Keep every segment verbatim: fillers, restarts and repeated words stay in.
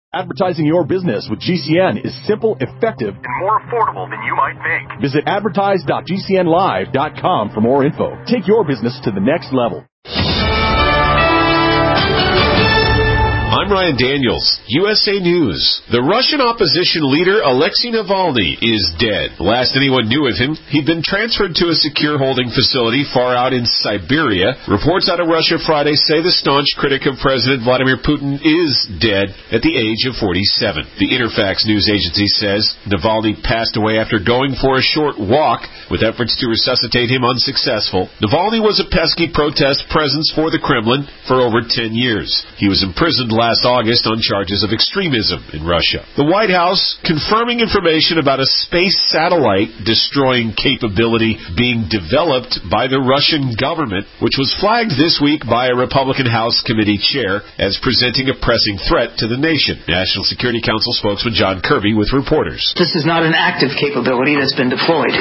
Advertising your business with G C N is simple, effective, and more affordable than you might think. Visit advertise dot g c n live dot com for more info. Take your business to the next level. I'm Ryan Daniels, U S A News. The Russian opposition leader Alexei Navalny is dead. Last anyone knew of him, he'd been transferred to a secure holding facility far out in Siberia. Reports out of Russia Friday say the staunch critic of President Vladimir Putin is dead at the age of forty-seven. The Interfax news agency says Navalny passed away after going for a short walk, with efforts to resuscitate him unsuccessful. Navalny was a pesky protest presence for the Kremlin for over ten years. He was imprisoned last August on charges of extremism in Russia. The White House confirming information about a space satellite destroying capability being developed by the Russian government, which was flagged this week by a Republican House committee chair as presenting a pressing threat to the nation. National Security Council spokesman John Kirby with reporters. This is not an active capability that's been deployed.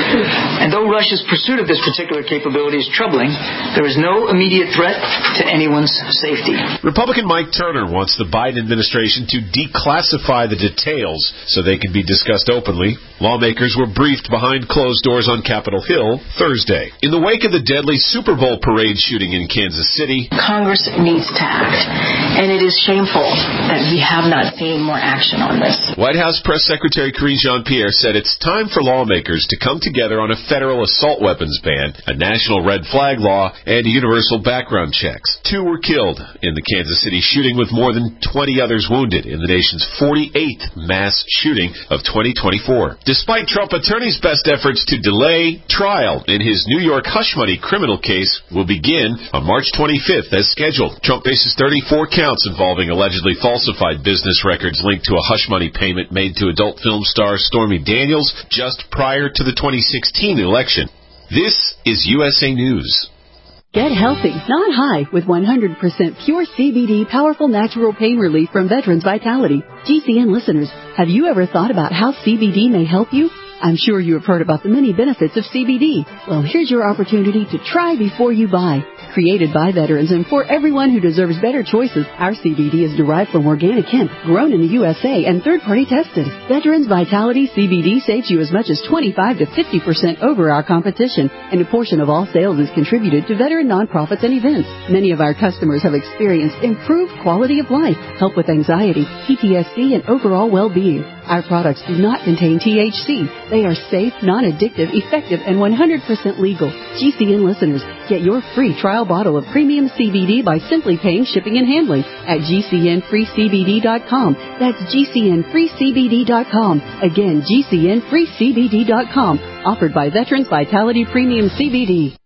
And though Russia's pursuit of this particular capability is troubling, there is no immediate threat to anyone's safety. Republican Mike Turner wants the Biden administration to declassify the details so they can be discussed openly. Lawmakers were briefed behind closed doors on Capitol Hill Thursday. In the wake of the deadly Super Bowl parade shooting in Kansas City, Congress needs to act, and it is shameful that we have not seen more action on this. White House Press Secretary Karine Jean-Pierre said it's time for lawmakers to come together on a federal assault weapons ban, a national red flag law, and universal background checks. Two were killed in the Kansas City shooting, with more than twenty others wounded in the nation's forty-eighth mass shooting of twenty twenty-four. Despite Trump attorney's best efforts to delay, trial in his New York hush money criminal case will begin on March twenty-fifth as scheduled. Trump faces thirty-four counts involving allegedly falsified business records linked to a hush money payment made to adult film star Stormy Daniels just prior to the twenty sixteen election. This is U S A News. Get healthy, not high, with one hundred percent pure C B D powerful natural pain relief from Veterans Vitality. G C N listeners, have you ever thought about how C B D may help you? I'm sure you have heard about the many benefits of C B D. Well, here's your opportunity to try before you buy. Created by veterans and for everyone who deserves better choices, our C B D is derived from organic hemp, grown in the U S A and third-party tested. Veterans Vitality C B D saves you as much as twenty-five to fifty percent over our competition, and a portion of all sales is contributed to veteran nonprofits and events. Many of our customers have experienced improved quality of life, help with anxiety, P T S D, and overall well-being. Our products do not contain T H C. They are safe, non-addictive, effective, and one hundred percent legal. G C N listeners, get your free trial bottle of premium C B D by simply paying shipping and handling at G C N free C B D dot com. That's G C N free C B D dot com. Again, G C N free C B D dot com. Offered by Veterans Vitality Premium C B D.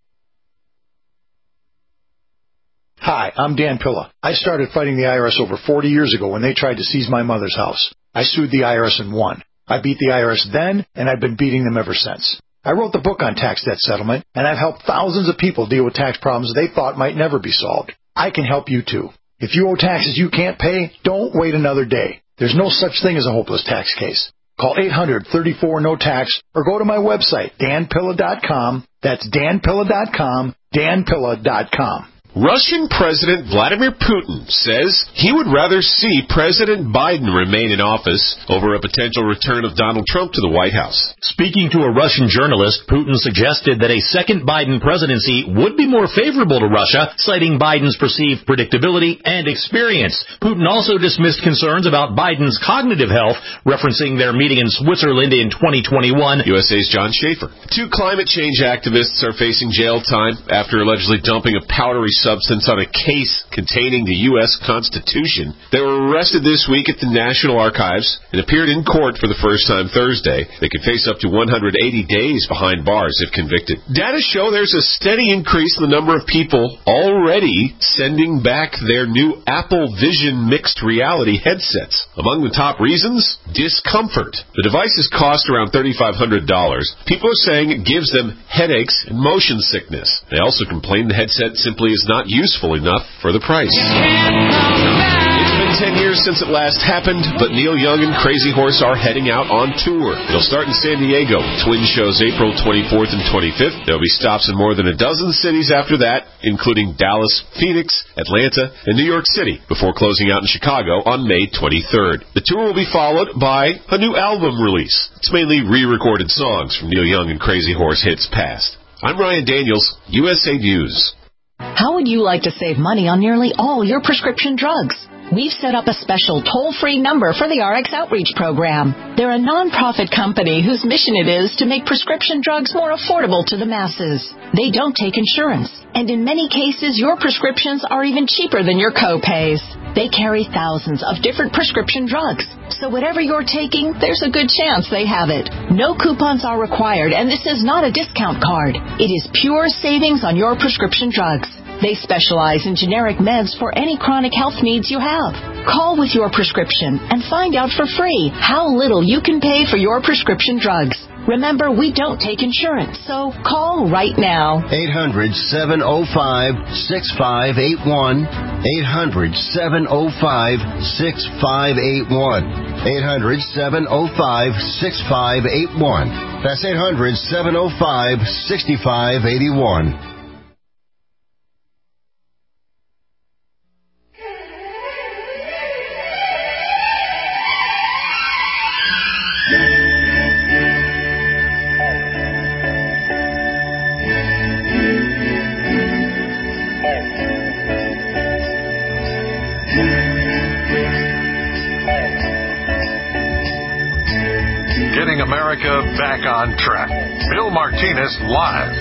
Hi, I'm Dan Pilla. I started fighting the I R S over forty years ago when they tried to seize my mother's house. I sued the I R S and won. I beat the I R S then, and I've been beating them ever since. I wrote the book on tax debt settlement, and I've helped thousands of people deal with tax problems they thought might never be solved. I can help you too. If you owe taxes you can't pay, don't wait another day. There's no such thing as a hopeless tax case. Call eight hundred, thirty-four, no tax or go to my website, dan pilla dot com. That's dan pilla dot com, dan pilla dot com. Russian President Vladimir Putin says he would rather see President Biden remain in office over a potential return of Donald Trump to the White House. Speaking to a Russian journalist, Putin suggested that a second Biden presidency would be more favorable to Russia, citing Biden's perceived predictability and experience. Putin also dismissed concerns about Biden's cognitive health, referencing their meeting in Switzerland in twenty twenty-one. U S A's John Schaefer. Two climate change activists are facing jail time after allegedly dumping a powdery substance on a case containing the U S Constitution. They were arrested this week at the National Archives and appeared in court for the first time Thursday. They could face up to one hundred eighty days behind bars if convicted. Data show there's a steady increase in the number of people already sending back their new Apple Vision mixed reality headsets. Among the top reasons, discomfort. The devices cost around thirty-five hundred dollars. People are saying it gives them headaches and motion sickness. They also complain the headset simply is not useful enough for the price. It's been ten years since it last happened, but Neil Young and Crazy Horse are heading out on tour. It'll start in San Diego. Twin shows April twenty-fourth and twenty-fifth. There'll be stops in more than a dozen cities after that, including Dallas, Phoenix, Atlanta, and New York City, before closing out in Chicago on May twenty-third. The tour will be followed by a new album release. It's mainly re-recorded songs from Neil Young and Crazy Horse hits past. I'm Ryan Daniels, U S A News. How would you like to save money on nearly all your prescription drugs? We've set up a special toll-free number for the R X Outreach Program. They're a nonprofit company whose mission it is to make prescription drugs more affordable to the masses. They don't take insurance, and in many cases, your prescriptions are even cheaper than your co-pays. They carry thousands of different prescription drugs, so whatever you're taking, there's a good chance they have it. No coupons are required, and this is not a discount card. It is pure savings on your prescription drugs. They specialize in generic meds for any chronic health needs you have. Call with your prescription and find out for free how little you can pay for your prescription drugs. Remember, we don't take insurance, so call right now. eight hundred, seven oh five, six five eight one. eight hundred, seven oh five, six five eight one. eight hundred, seven oh five, six five eight one. That's eight hundred, seven oh five, six five eight one. Getting America back on track. Bill Martinez live.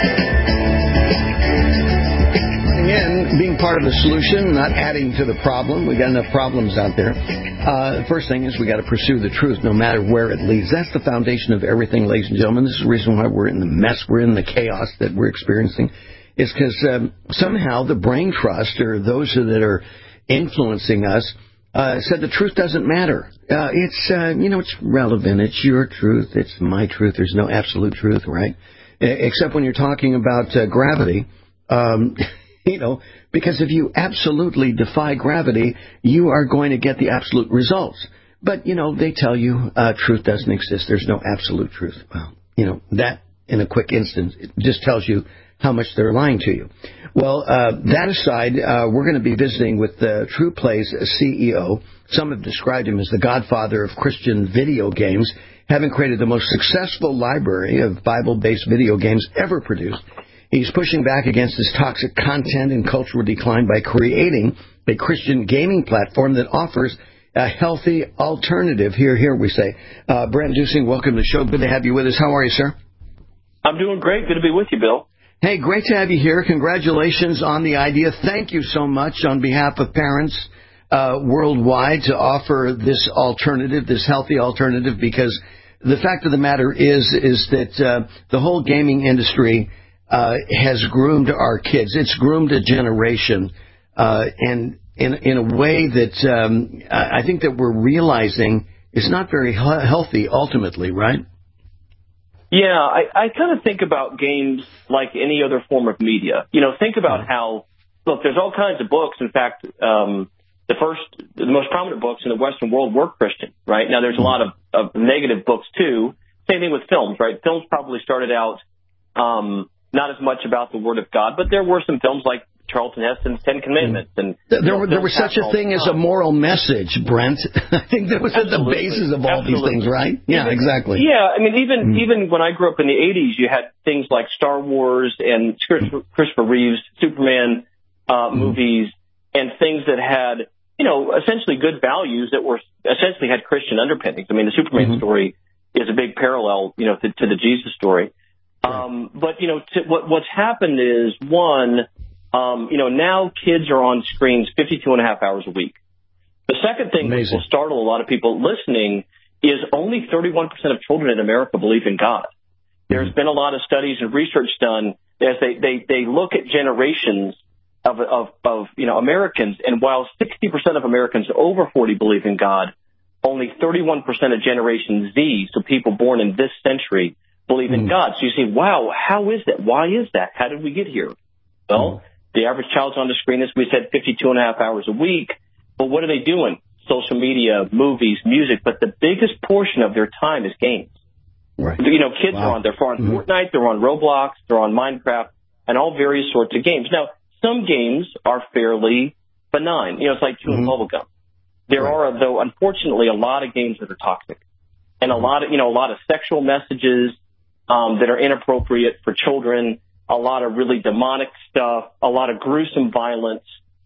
Again, being part of the solution, not adding to the problem. We got enough problems out there. Uh, the first thing is we got to pursue the truth, no matter where it leads. That's the foundation of everything, ladies and gentlemen. This is the reason why we're in the mess, we're in the chaos that we're experiencing, is because um, somehow the brain trust, or those that are influencing us, Uh, said the truth doesn't matter. Uh, it's, uh, you know, it's relevant. It's your truth. It's my truth. There's no absolute truth, right? Except when you're talking about uh, gravity. Um, you know, because if you absolutely defy gravity, you are going to get the absolute results. But, you know, they tell you uh, truth doesn't exist. There's no absolute truth. Well, you know, that in a quick instance, it just tells you how much they're lying to you. Well, uh, that aside, uh, we're going to be visiting with uh, True Play's C E O. Some have described him as the godfather of Christian video games, having created the most successful library of Bible-based video games ever produced. He's pushing back against this toxic content and cultural decline by creating a Christian gaming platform that offers a healthy alternative. Here, here, we say. Uh, Brent Dusing, welcome to the show. Good to have you with us. How are you, sir? I'm doing great. Good to be with you, Bill. Hey, great to have you here. Congratulations on the idea. Thank you so much on behalf of parents uh, worldwide to offer this alternative, this healthy alternative, because the fact of the matter is is that uh, the whole gaming industry uh, has groomed our kids. It's groomed a generation, uh, and in, in a way that um, I think that we're realizing is not very healthy ultimately, right? Yeah, I, I kind of think about games like any other form of media. You know, think about how, look, there's all kinds of books. In fact, um, the first, the most prominent books in the Western world were Christian, right? Now, there's a lot of, of negative books, too. Same thing with films, right? Films probably started out um, not as much about the Word of God, but there were some films like Charlton Heston's Ten Commandments. And There, there, there was such a thing as a moral message, Brent. I think that was Absolutely. At the basis of all Absolutely. These things, right? Yeah, even, exactly. Yeah, I mean, even mm. even when I grew up in the eighties, you had things like Star Wars and Christopher Reeve's Superman uh, mm. movies and things that had, you know, essentially good values that were essentially had Christian underpinnings. I mean, the Superman mm-hmm. story is a big parallel, you know, to, to the Jesus story. Um, but, you know, to, what what's happened is, one, Um, you know, now kids are on screens fifty-two and a half hours a week. The second thing Amazing. That will startle a lot of people listening is only thirty-one percent of children in America believe in God. There's been a lot of studies and research done as they, they, they look at generations of, of, of, you know, Americans. And while sixty percent of Americans over forty believe in God, only thirty-one percent of Generation Z, so people born in this century, believe mm. in God. So you say, wow, how is that? Why is that? How did we get here? Well, mm. the average child's on the screen, as we said, fifty-two and a half hours a week. But what are they doing? Social media, movies, music, but the biggest portion of their time is games. Right. You know, kids wow. are on, they're on mm-hmm. Fortnite, they're on Roblox, they're on Minecraft, and all various sorts of games. Now, some games are fairly benign. You know, it's like chewing mm-hmm. bubble gum. There right. are, though, unfortunately, a lot of games that are toxic. And a lot of, you know, a lot of sexual messages um, that are inappropriate for children, a lot of really demonic stuff, a lot of gruesome violence,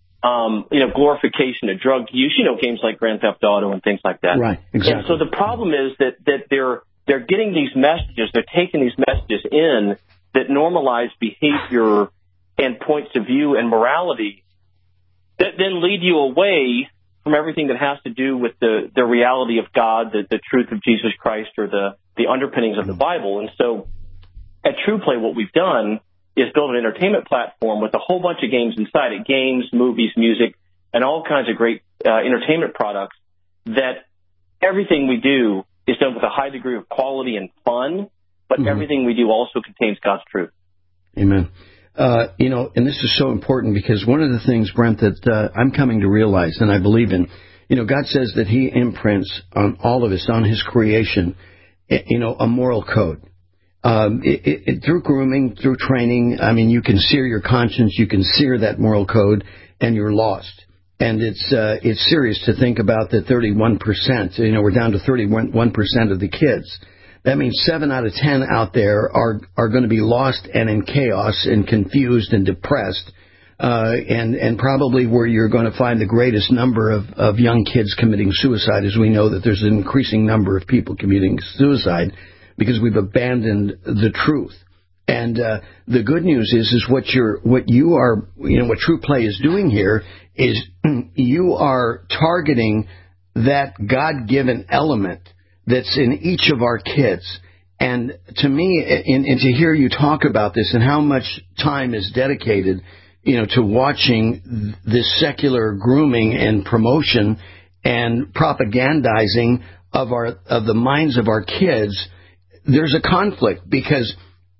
um, you know, glorification of drug use, you know, games like Grand Theft Auto and things like that. Right, exactly. And so the problem is that, that they're, they're getting these messages, they're taking these messages in that normalize behavior and points of view and morality that then lead you away from everything that has to do with the, the reality of God, the, the truth of Jesus Christ, or the, the underpinnings of the Bible. And so at TruePlay, what we've done is build an entertainment platform with a whole bunch of games inside it, games, movies, music, and all kinds of great uh, entertainment products that everything we do is done with a high degree of quality and fun, but mm-hmm. everything we do also contains God's truth. Amen. Uh, you know, and this is so important because one of the things, Brent, that uh, I'm coming to realize and I believe in, you know, God says that he imprints on all of us, on his creation, you know, a moral code. Um, it, it, through grooming, through training, I mean, you can sear your conscience, you can sear that moral code, and you're lost. And it's uh, it's serious to think about that thirty-one percent, you know, we're down to thirty-one percent of the kids. That means seven out of ten out there are, are going to be lost and in chaos and confused and depressed, uh, and, and probably where you're going to find the greatest number of, of young kids committing suicide, as we know that there's an increasing number of people committing suicide because we've abandoned the truth. And uh, the good news is, is what you're, what you are, you know, what TruePlay is doing here is you are targeting that God-given element that's in each of our kids. And to me, and, and to hear you talk about this and how much time is dedicated, you know, to watching this secular grooming and promotion and propagandizing of our of the minds of our kids, there's a conflict because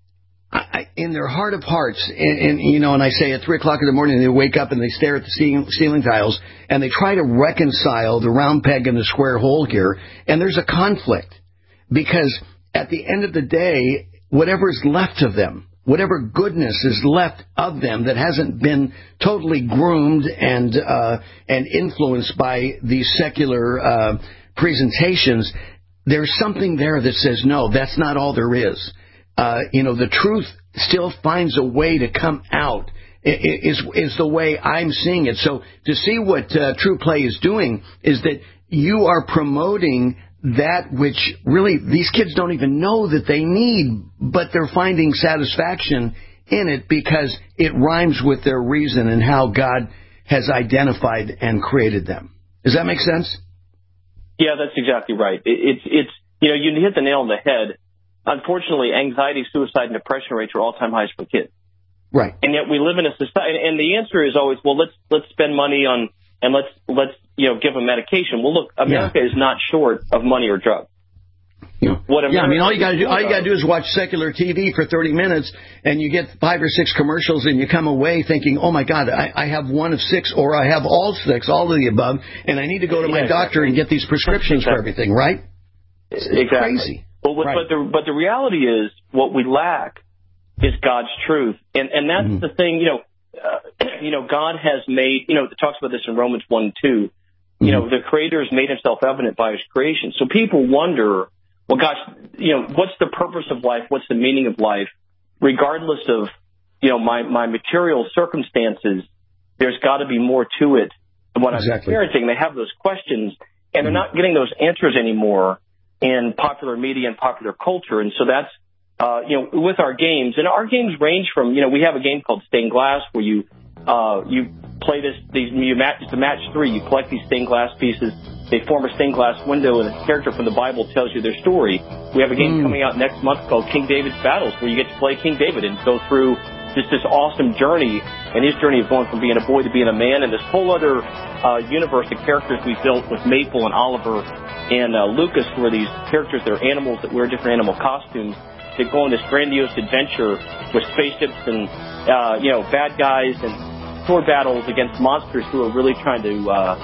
I, in their heart of hearts, and, and you know, and I say at three o'clock in the morning, they wake up and they stare at the ceiling, ceiling tiles and they try to reconcile the round peg and the square hole here. And there's a conflict because at the end of the day, whatever is left of them, whatever goodness is left of them that hasn't been totally groomed and uh, and influenced by these secular uh, presentations, there's something there that says, no, that's not all there is. Uh, you know, the truth still finds a way to come out, is is the way I'm seeing it. So to see what uh, TruePlay is doing is that you are promoting that which really these kids don't even know that they need, but they're finding satisfaction in it because it rhymes with their reason and how God has identified and created them. Does that make sense? Yeah, that's exactly right. It, it's, it's, you know, you hit the nail on the head. Unfortunately, anxiety, suicide, and depression rates are all-time highs for kids. Right. And yet we live in a society, and the answer is always, well, let's let's spend money on, and let's, let's you know, give them medication. Well, look, America yeah. is not short of money or drugs. Yeah, what yeah I mean, all you got to do, all you got to do is watch secular T V for thirty minutes, and you get five or six commercials, and you come away thinking, "Oh my God, I, I have one of six, or I have all six, all of the above, and I need to go to my yeah, doctor exactly. and get these prescriptions exactly. for everything." Right? It's exactly. crazy. Well, right. but the but the reality is, what we lack is God's truth, and and that's mm-hmm. the thing. You know, uh, you know, God has made. You know, it talks about this in Romans one and two. Mm-hmm. You know, the Creator has made Himself evident by His creation. So people wonder, well, gosh, you know, what's the purpose of life? What's the meaning of life? Regardless of, you know, my, my material circumstances, there's got to be more to it than what exactly. I'm experiencing. They have those questions, and they're not getting those answers anymore in popular media and popular culture. And so that's, uh, you know, with our games. And our games range from, you know, we have a game called Stained Glass where you uh, you play this, these, you match, it's a match three. You collect these stained glass pieces. They form a stained glass window, and a character from the Bible tells you their story. We have a game mm. coming out next month called King David's Battles, where you get to play King David and go through just this awesome journey, and his journey of going from being a boy to being a man, and this whole other uh, universe of characters we built with Maple and Oliver and uh, Lucas, who are these characters that are animals that wear different animal costumes, that go on this grandiose adventure with spaceships and, uh, you know, bad guys and sword battles against monsters who are really trying to uh,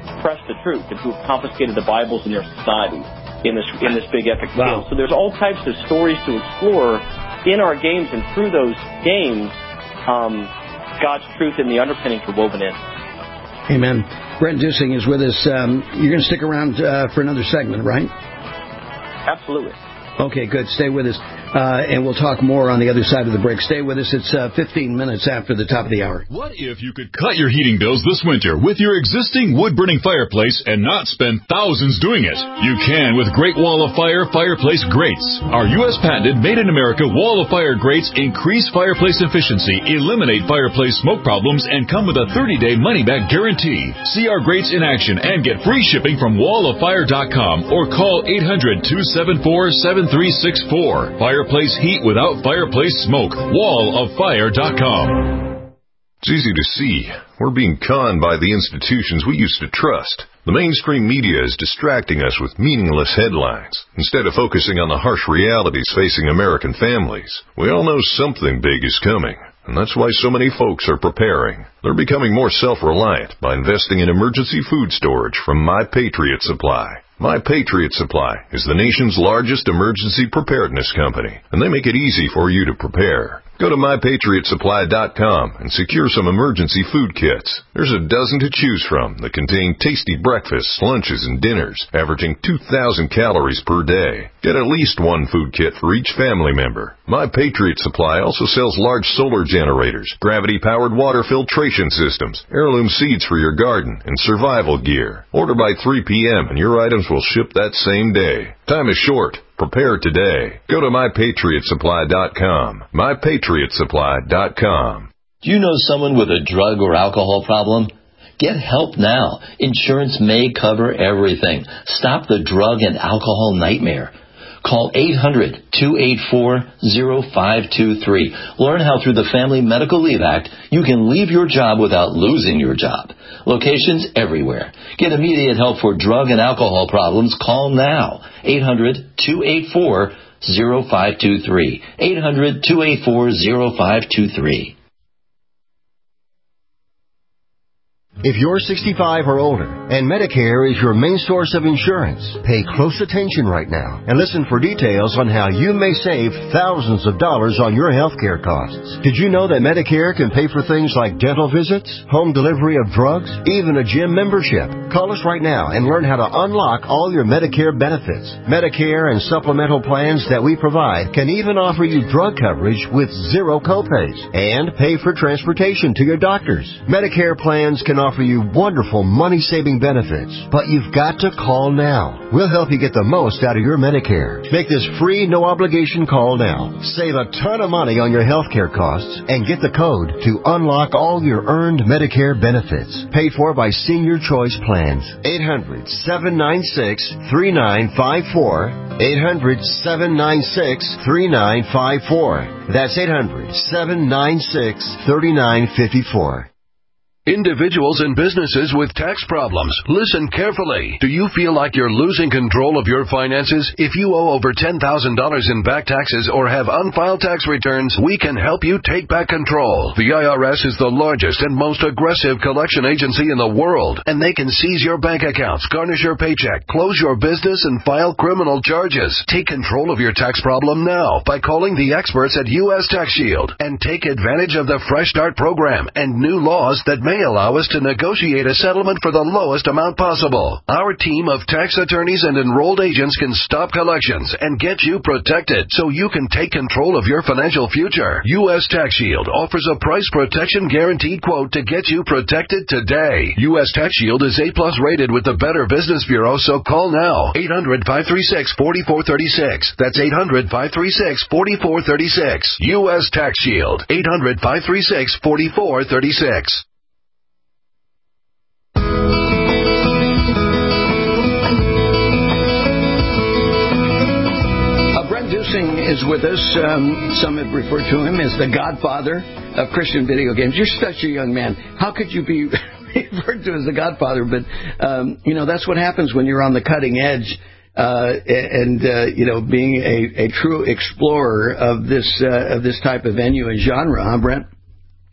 suppressed the truth and who have confiscated the Bibles in their society in this in this big epic wow. tale. So there's all types of stories to explore in our games, and through those games, um, God's truth and the underpinnings are woven in. Amen. Brent Dusing is with us. Um, you're going to stick around uh, for another segment, right? Absolutely. Okay, good. Stay with us, uh, and we'll talk more on the other side of the break. Stay with us. It's uh, fifteen minutes after the top of the hour. What if you could cut your heating bills this winter with your existing wood-burning fireplace and not spend thousands doing it? You can with Great Wall of Fire fireplace grates. Our U S patented made-in-America Wall of Fire grates increase fireplace efficiency, eliminate fireplace smoke problems, and come with a thirty-day money-back guarantee. See our grates in action and get free shipping from wall of fire dot com or call eight hundred, two seven four, seven three six four. Fireplace heat without fireplace smoke. wall of fire dot com. It's easy to see. We're being conned by the institutions we used to trust. The mainstream media is distracting us with meaningless headlines instead of focusing on the harsh realities facing American families. We all know something big is coming, and that's why so many folks are preparing. They're becoming more self-reliant by investing in emergency food storage from My Patriot Supply. My Patriot Supply is the nation's largest emergency preparedness company, and they make it easy for you to prepare. Go to my patriot supply dot com and secure some emergency food kits. There's a dozen to choose from that contain tasty breakfasts, lunches, and dinners, averaging two thousand calories per day. Get at least one food kit for each family member. My Patriot Supply also sells large solar generators, gravity-powered water filtration systems, heirloom seeds for your garden, and survival gear. Order by three p.m. and your items will ship that same day. Time is short. Prepare today. Go to my patriot supply dot com. my patriot supply dot com. Do you know someone with a drug or alcohol problem? Get help now. Insurance may cover everything. Stop the drug and alcohol nightmare. Call eight hundred, two eight four, zero five two three. Learn how through the Family Medical Leave Act you can leave your job without losing your job. Locations everywhere. Get immediate help for drug and alcohol problems. Call now. eight hundred, two eight four, zero five two three. eight hundred, two eight four, zero five two three. If you're sixty-five or older and Medicare is your main source of insurance, pay close attention right now and listen for details on how you may save thousands of dollars on your health care costs. Did you know that Medicare can pay for things like dental visits, home delivery of drugs, even a gym membership? Call us right now and learn how to unlock all your Medicare benefits. Medicare and supplemental plans that we provide can even offer you drug coverage with zero copays and pay for transportation to your doctors. Medicare plans can offer offer you wonderful money-saving benefits, but you've got to call now. We'll help you get the most out of your Medicare. Make this free, no-obligation call now. Save a ton of money on your health care costs and get the code to unlock all your earned Medicare benefits. Paid for by Senior Choice Plans. eight hundred, seven nine six, three nine five four. eight hundred, seven nine six, three nine five four. That's eight hundred, seven nine six, three nine five four. Individuals and businesses with tax problems, listen carefully. Do you feel like you're losing control of your finances? If you owe over ten thousand dollars in back taxes or have unfiled tax returns, we can help you take back control. The I R S is the largest and most aggressive collection agency in the world, and they can seize your bank accounts, garnish your paycheck, close your business, and file criminal charges. Take control of your tax problem now by calling the experts at U S Tax Shield and take advantage of the Fresh Start program and new laws that may allow us to negotiate a settlement for the lowest amount possible. Our team of tax attorneys and enrolled agents can stop collections and get you protected so you can take control of your financial future. U S Tax Shield offers a price protection guaranteed quote to get you protected today. U S Tax Shield is A plus rated with the Better Business Bureau, so call now. eight hundred, five three six, four four three six. That's eight hundred, five three six, four four three six. U S Tax Shield. eight hundred, five three six, four four three six. Is with us. Um, some have referred to him as the godfather of Christian video games. You're such a young man. How could you be referred to as the godfather? But, um, you know, that's what happens when you're on the cutting edge uh, and, uh, you know, being a, a true explorer of this uh, of this type of venue and genre, huh, Brent?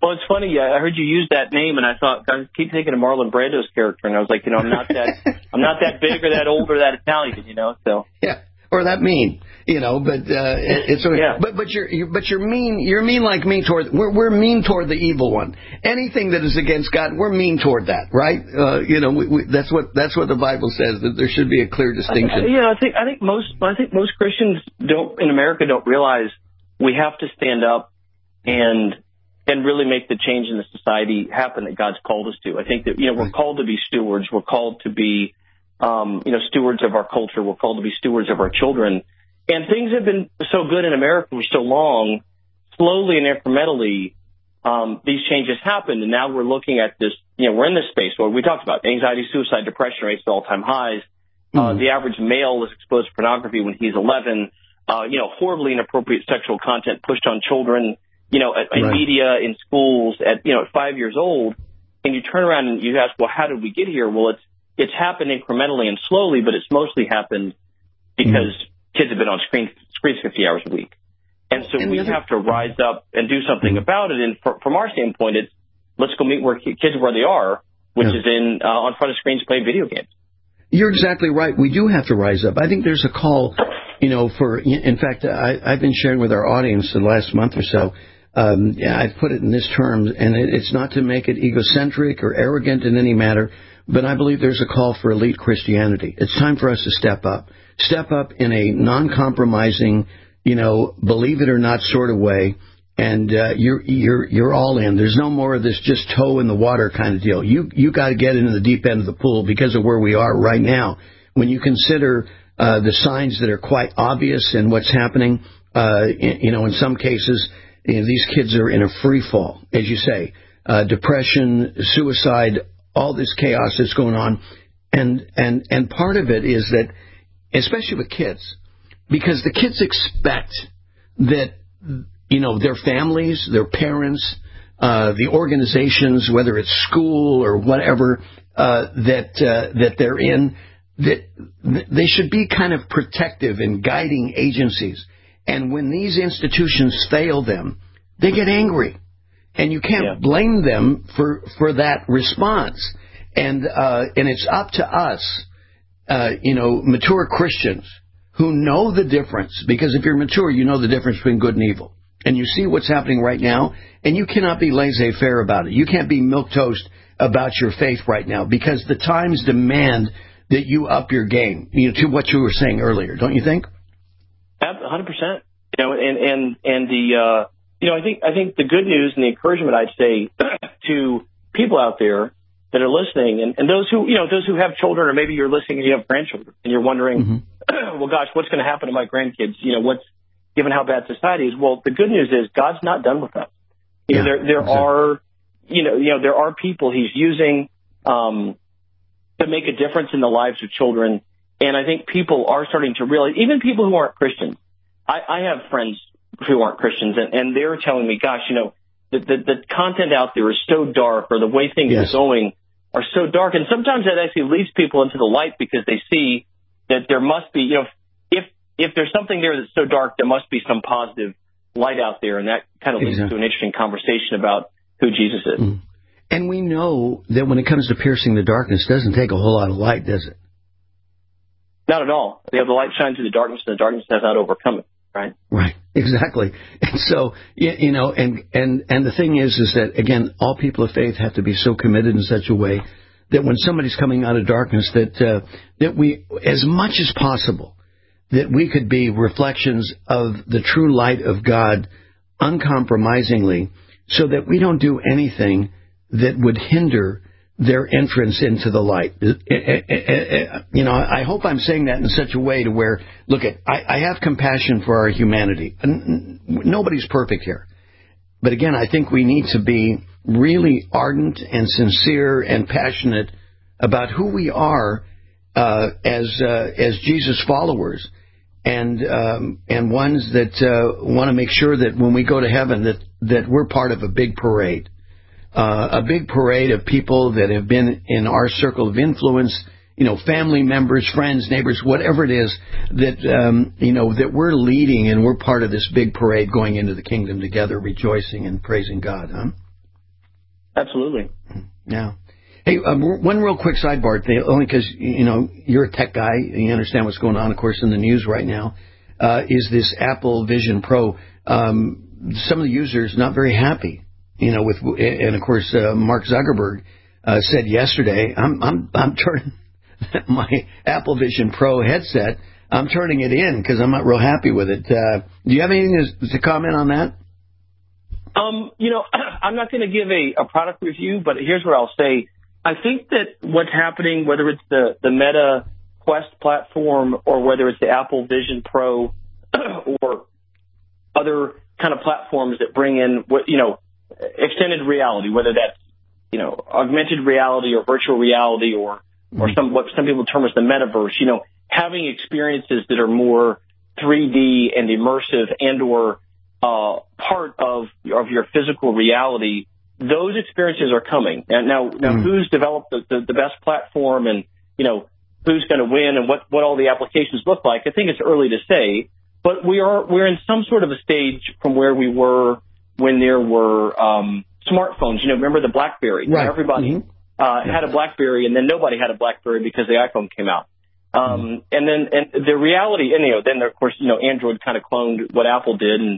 Well, it's funny. I heard you use that name, and I thought I keep thinking of Marlon Brando's character, and I was like, you know, I'm not that, I'm not that big or that old or that Italian, you know. So yeah, or that mean, you know. But uh, it, it's yeah. But but you're, you're but you're mean. You're mean like me toward. We're we're mean toward the evil one. Anything that is against God, we're mean toward that, right? Uh, you know, we, we, that's what that's what the Bible says. That there should be a clear distinction. I, yeah, I think I think most I think most Christians don't in America don't realize we have to stand up and. and really make the change in the society happen that God's called us to. I think that, you know, we're called to be stewards. We're called to be, um, you know, stewards of our culture. We're called to be stewards of our children. And things have been so good in America for so long, slowly and incrementally, um, these changes happened. And now we're looking at this, you know, we're in this space where we talked about anxiety, suicide, depression rates at all-time highs. Mm-hmm. Uh, the average male is exposed to pornography when he's eleven. Uh, you know, horribly inappropriate sexual content pushed on children. You know, in right. media, in schools, at you know, at five years old, and you turn around and you ask, well, how did we get here? Well, it's it's happened incrementally and slowly, but it's mostly happened because mm-hmm. kids have been on screen, screens fifty hours a week. And so and we other- have to rise up and do something about it. And for, from our standpoint, it's let's go meet where kids where they are, which yeah. is in uh, on front of screens playing video games. You're exactly right. We do have to rise up. I think there's a call, you know, for, in fact, I, I've been sharing with our audience the last month or so. Um, yeah, I've put it in this term, and it, it's not to make it egocentric or arrogant in any matter, but I believe there's a call for elite Christianity. It's time for us to step up. Step up in a non-compromising, you know, believe it or not sort of way, and uh, you're you're you're all in. There's no more of this just toe in the water kind of deal. You you got to get into the deep end of the pool because of where we are right now. When you consider uh, the signs that are quite obvious and what's happening, uh, in, you know, in some cases. You know, these kids are in a free fall, as you say, uh, depression, suicide, all this chaos that's going on. And, and, and part of it is that, especially with kids, because the kids expect that, you know, their families, their parents, uh, the organizations, whether it's school or whatever, uh, that, uh, that they're in, that they should be kind of protective and guiding agencies. And when these institutions fail them, they get angry. And you can't yeah. blame them for, for that response. And uh, and it's up to us, uh, you know, mature Christians who know the difference. Because if you're mature, you know the difference between good and evil. And you see what's happening right now, and you cannot be laissez-faire about it. You can't be milquetoast about your faith right now, because the times demand that you up your game, you know, to what you were saying earlier, don't you think? one hundred percent. You know, and and and the uh, you know, I think I think the good news and the encouragement I'd say to people out there that are listening, and, and those who you know those who have children, or maybe you're listening and you have grandchildren, and you're wondering, mm-hmm. well, gosh, what's going to happen to my grandkids? You know, what's given how bad society is. Well, the good news is God's not done with us. You yeah, know, there there exactly. are you know you know there are people He's using um, to make a difference in the lives of children, and I think people are starting to realize, even people who aren't Christians. I, I have friends who aren't Christians, and, and they're telling me, gosh, you know, the, the, the content out there is so dark, or the way things yes. are going are so dark. And sometimes that actually leads people into the light, because they see that there must be, you know, if if there's something there that's so dark, there must be some positive light out there. And that kind of leads exactly. to an interesting conversation about who Jesus is. Mm. And we know that when it comes to piercing the darkness, it doesn't take a whole lot of light, does it? Not at all. You know, the light shines through the darkness, and the darkness has not overcome it. Right. Right. Exactly. And so, you know, and, and, and the thing is, is that, again, all people of faith have to be so committed in such a way that when somebody's coming out of darkness, that, uh, that we, as much as possible, that we could be reflections of the true light of God uncompromisingly, so that we don't do anything that would hinder their entrance into the light. You know, I hope I'm saying that in such a way to where, look, at, I, I have compassion for our humanity. Nobody's perfect here. But again, I think we need to be really ardent and sincere and passionate about who we are uh, as uh, as Jesus followers, and um, and ones that uh, want to make sure that when we go to heaven, that that we're part of a big parade. Uh, a big parade of people that have been in our circle of influence, you know, family members, friends, neighbors, whatever it is, that, um, you know, that we're leading, and we're part of this big parade going into the kingdom together, rejoicing and praising God, huh? Absolutely. Yeah. Hey, um, one real quick sidebar, thing, only because, you know, you're a tech guy and you understand what's going on, of course, in the news right now, uh, is this Apple Vision Pro. Um, some of the users not very happy, you know, with, and of course, uh, Mark Zuckerberg uh, said yesterday, I'm, I'm, I'm turning my Apple Vision Pro headset, I'm turning it in because I'm not real happy with it. Uh, do you have anything to, to comment on that? Um, you know, I'm not going to give a, a product review, but here's what I'll say. I think that what's happening, whether it's the, the Meta Quest platform or whether it's the Apple Vision Pro or other kind of platforms that bring in, what you know, extended reality, whether that's, you know, augmented reality or virtual reality or, or some what some people term as the metaverse, you know, having experiences that are more three D and immersive and or uh, part of, of your physical reality. Those experiences are coming. And now, now mm. who's developed the, the, the best platform and, you know, who's going to win and what, what all the applications look like? I think it's early to say, but we are, we're in some sort of a stage from where we were when there were, um, smartphones. You know, remember the BlackBerry? Right. Everybody, mm-hmm. uh, yeah. had a BlackBerry and then nobody had a BlackBerry because the iPhone came out. Um, mm-hmm. and then, and the reality, and, you know, then of course, you know, Android kind of cloned what Apple did and,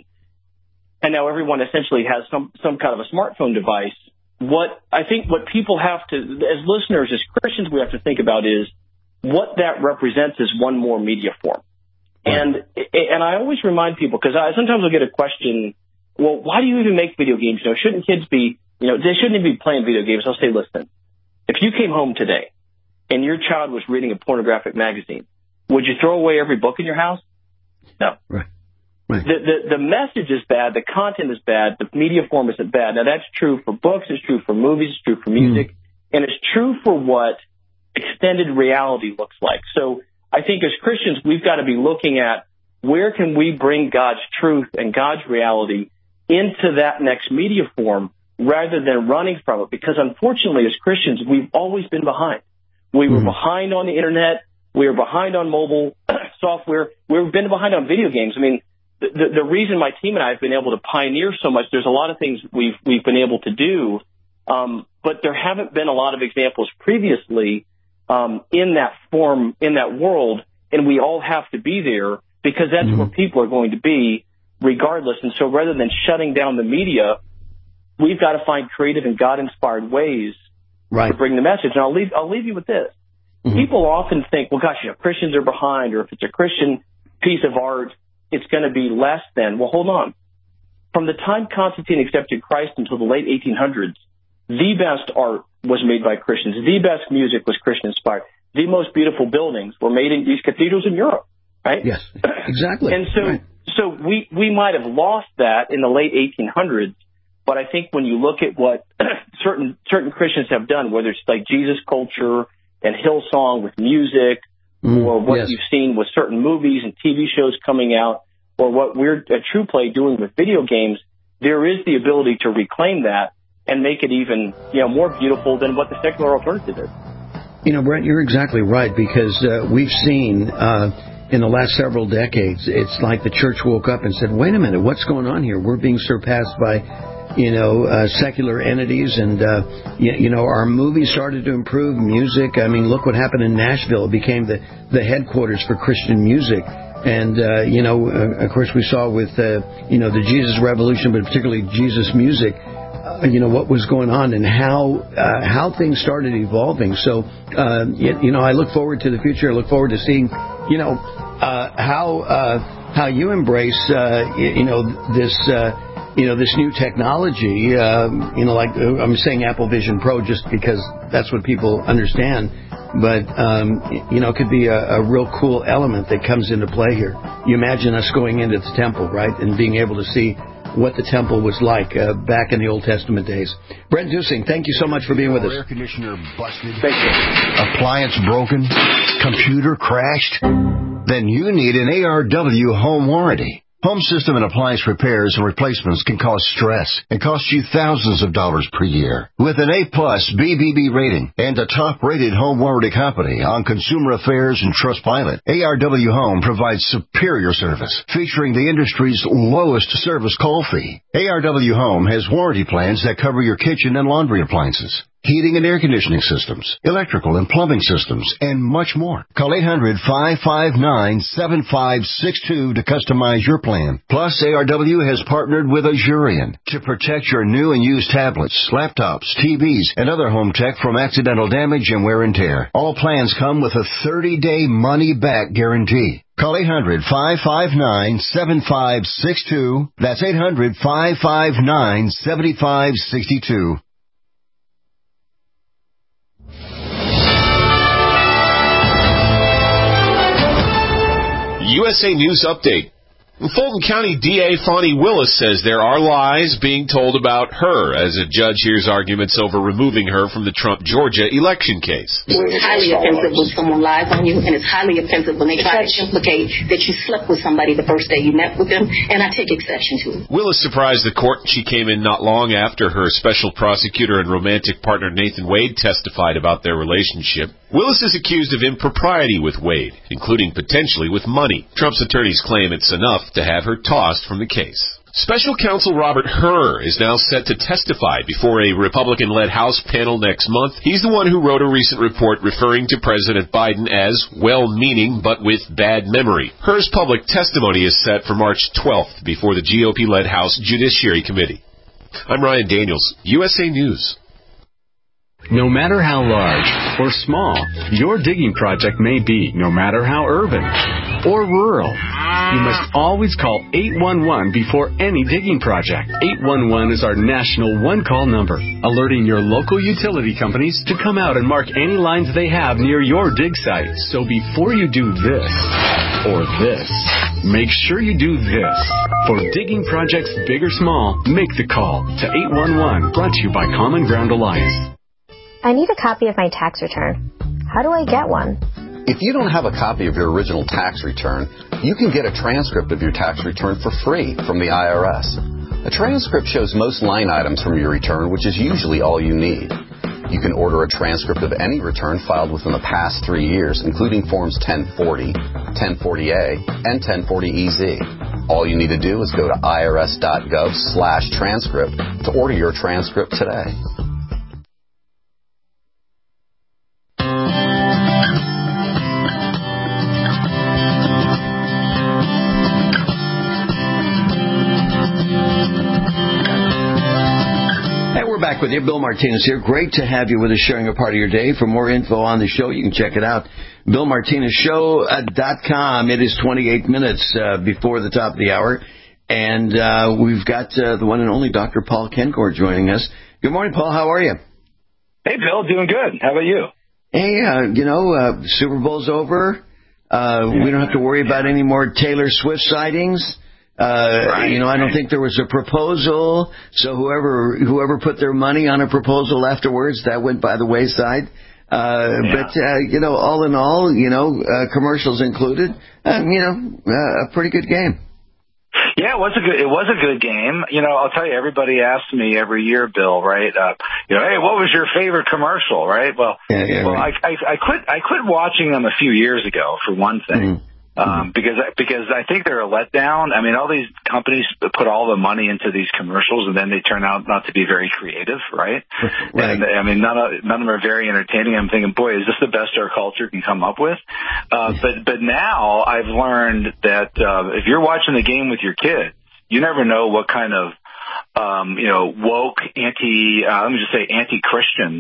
And now everyone essentially has some, some kind of a smartphone device. What I think what people have to, as listeners, as Christians, we have to think about is what that represents is one more media form. Right. And and I always remind people, because I sometimes I'll get a question, well, why do you even make video games? You know, shouldn't kids be, you know, they shouldn't even be playing video games. I'll say, listen, if you came home today and your child was reading a pornographic magazine, would you throw away every book in your house? No. Right. Right. The, the the message is bad. The content is bad. The media form isn't bad. Now, that's true for books. It's true for movies. It's true for music. Mm. And it's true for what extended reality looks like. So I think as Christians, we've got to be looking at where can we bring God's truth and God's reality into that next media form rather than running from it. Because unfortunately, as Christians, we've always been behind. We were mm. behind on the Internet. We were behind on mobile software. We've been behind on video games. I mean, The, the, the reason my team and I have been able to pioneer so much, there's a lot of things we've we've been able to do, um, but there haven't been a lot of examples previously um, in that form, in that world, and we all have to be there because that's mm-hmm. where people are going to be regardless. And so rather than shutting down the media, we've got to find creative and God-inspired ways right. to bring the message. And I'll leave, I'll leave you with this. Mm-hmm. People often think, well, gosh, you know, Christians are behind, or if it's a Christian piece of art, it's going to be less than. Well, hold on. From the time Constantine accepted Christ until the late eighteen hundreds, the best art was made by Christians. The best music was Christian-inspired. The most beautiful buildings were made in these cathedrals in Europe, right? Yes, exactly. And so, right. so we, we might have lost that in the late eighteen hundreds, but I think when you look at what certain certain Christians have done, whether it's like Jesus Culture and Hillsong with music, Mm, or what yes. you've seen with certain movies and T V shows coming out, or what we're at True Play doing with video games, there is the ability to reclaim that and make it even, you know, more beautiful than what the secular alternative is. You know, Brent, you're exactly right, because uh, we've seen uh, in the last several decades, it's like the church woke up and said, wait a minute, what's going on here? We're being surpassed by, you know, uh, secular entities, and, uh, you, you know, our movies started to improve, music. I mean, look what happened in Nashville. It became the, the headquarters for Christian music. And, uh, you know, uh, of course, we saw with, uh, you know, the Jesus Revolution, but particularly Jesus music, uh, you know, what was going on and how uh, how things started evolving. So, uh, you, you know, I look forward to the future. I look forward to seeing, you know, uh, how uh, how you embrace, uh, you, you know, this uh you know, this new technology, um, you know, like uh, I'm saying Apple Vision Pro just because that's what people understand. But, um, you know, it could be a, a real cool element that comes into play here. You imagine us going into the temple, right, and being able to see what the temple was like uh, back in the Old Testament days. Brent Dusing, thank you so much for being with us. Air conditioner busted. Thank you. Appliance broken. Computer crashed. Then you need an A R W home warranty. Home system and appliance repairs and replacements can cause stress and cost you thousands of dollars per year. With an A-plus B B B rating and a top-rated home warranty company on Consumer Affairs and Trustpilot, A R W Home provides superior service, featuring the industry's lowest service call fee. A R W Home has warranty plans that cover your kitchen and laundry appliances, heating and air conditioning systems, electrical and plumbing systems, and much more. Call eight hundred, five five nine, seven five six two to customize your plan. Plus, A R W has partnered with Azurion to protect your new and used tablets, laptops, T Vs, and other home tech from accidental damage and wear and tear. All plans come with a thirty-day money-back guarantee. Call eight hundred, five five nine, seven five six two. That's eight hundred, five five nine, seven five six two. U S A News Update. Fulton County D A Fonnie Willis says there are lies being told about her as a judge hears arguments over removing her from the Trump Georgia election case. It's highly offensive when someone lies on you, and it's highly offensive when they try to implicate that you slept with somebody the first day you met with them, and I take exception to it. Willis surprised the court. She came in not long after her special prosecutor and romantic partner Nathan Wade testified about their relationship. Willis is accused of impropriety with Wade, including potentially with money. Trump's attorneys claim it's enough to have her tossed from the case. Special counsel Robert Hur is now set to testify before a Republican-led House panel next month. He's the one who wrote a recent report referring to President Biden as well-meaning but with bad memory. Hur's public testimony is set for March twelfth before the G O P-led House Judiciary Committee. I'm Ryan Daniels, U S A News. No matter how large or small your digging project may be, no matter how urban or rural, you must always call eight one one before any digging project. eight one one is our national one-call number, alerting your local utility companies to come out and mark any lines they have near your dig site. So before you do this or this, make sure you do this. For digging projects big or small, make the call to eight one one, brought to you by Common Ground Alliance. I need a copy of my tax return. How do I get one? If you don't have a copy of your original tax return, you can get a transcript of your tax return for free from the I R S. A transcript shows most line items from your return, which is usually all you need. You can order a transcript of any return filed within the past three years, including Forms ten forty, ten forty A, and ten forty E Z. All you need to do is go to irs.gov slash transcript to order your transcript today. Back with you, Bill Martinez here. Great to have you with us, sharing a part of your day. For more info on the show, you can check it out, bill martinez show dot com. It is twenty-eight minutes uh, before the top of the hour, and uh, we've got uh, the one and only Doctor Paul Kenkor joining us. Good morning, Paul. How are you? Hey, Bill. Doing good. How about you? Hey, uh, you know, uh, Super Bowl's over. Uh, yeah. We don't have to worry about any more Taylor Swift sightings. Uh, right, you know, I don't think there was a proposal, so whoever whoever put their money on a proposal afterwards, that went by the wayside. Uh, yeah. But, uh, you know, all in all, you know, uh, commercials included, um, you know, uh, a pretty good game. Yeah, it was a good, it was a good game. You know, I'll tell you, everybody asks me every year, Bill, right? Uh, you know, hey, what was your favorite commercial, right? Well, yeah, yeah, well, right. I, I, I quit, I quit watching them a few years ago, for one thing. Mm-hmm. Um, because, because I think they're a letdown. I mean, all these companies put all the money into these commercials and then they turn out not to be very creative, right? Right. And, I mean, none of, none of them are very entertaining. I'm thinking, boy, is this the best our culture can come up with? Uh, but, but now I've learned that, uh, if you're watching the game with your kids, you never know what kind of, um, you know, woke, anti, uh, let me just say anti-Christian,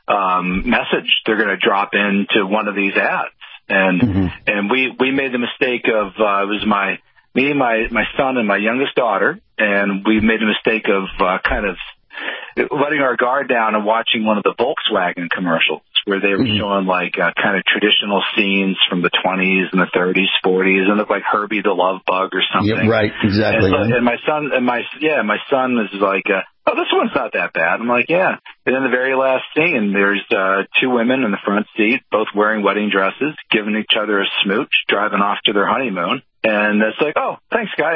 um, message they're going to drop into one of these ads. And mm-hmm. and we, we made the mistake of uh, it was my me, my my son, and my youngest daughter, and we made the mistake of uh, kind of letting our guard down and watching one of the Volkswagen commercials where they were mm-hmm. showing like uh, kind of traditional scenes from the twenties and the thirties, forties, and looked like Herbie the Love Bug or something. Yep, right, exactly. And, so, and my son and my yeah, my son is like. Uh, Oh, this one's not that bad. I'm like, yeah. And in the very last scene, there's uh, two women in the front seat, both wearing wedding dresses, giving each other a smooch, driving off to their honeymoon. And it's like, oh, thanks, guys.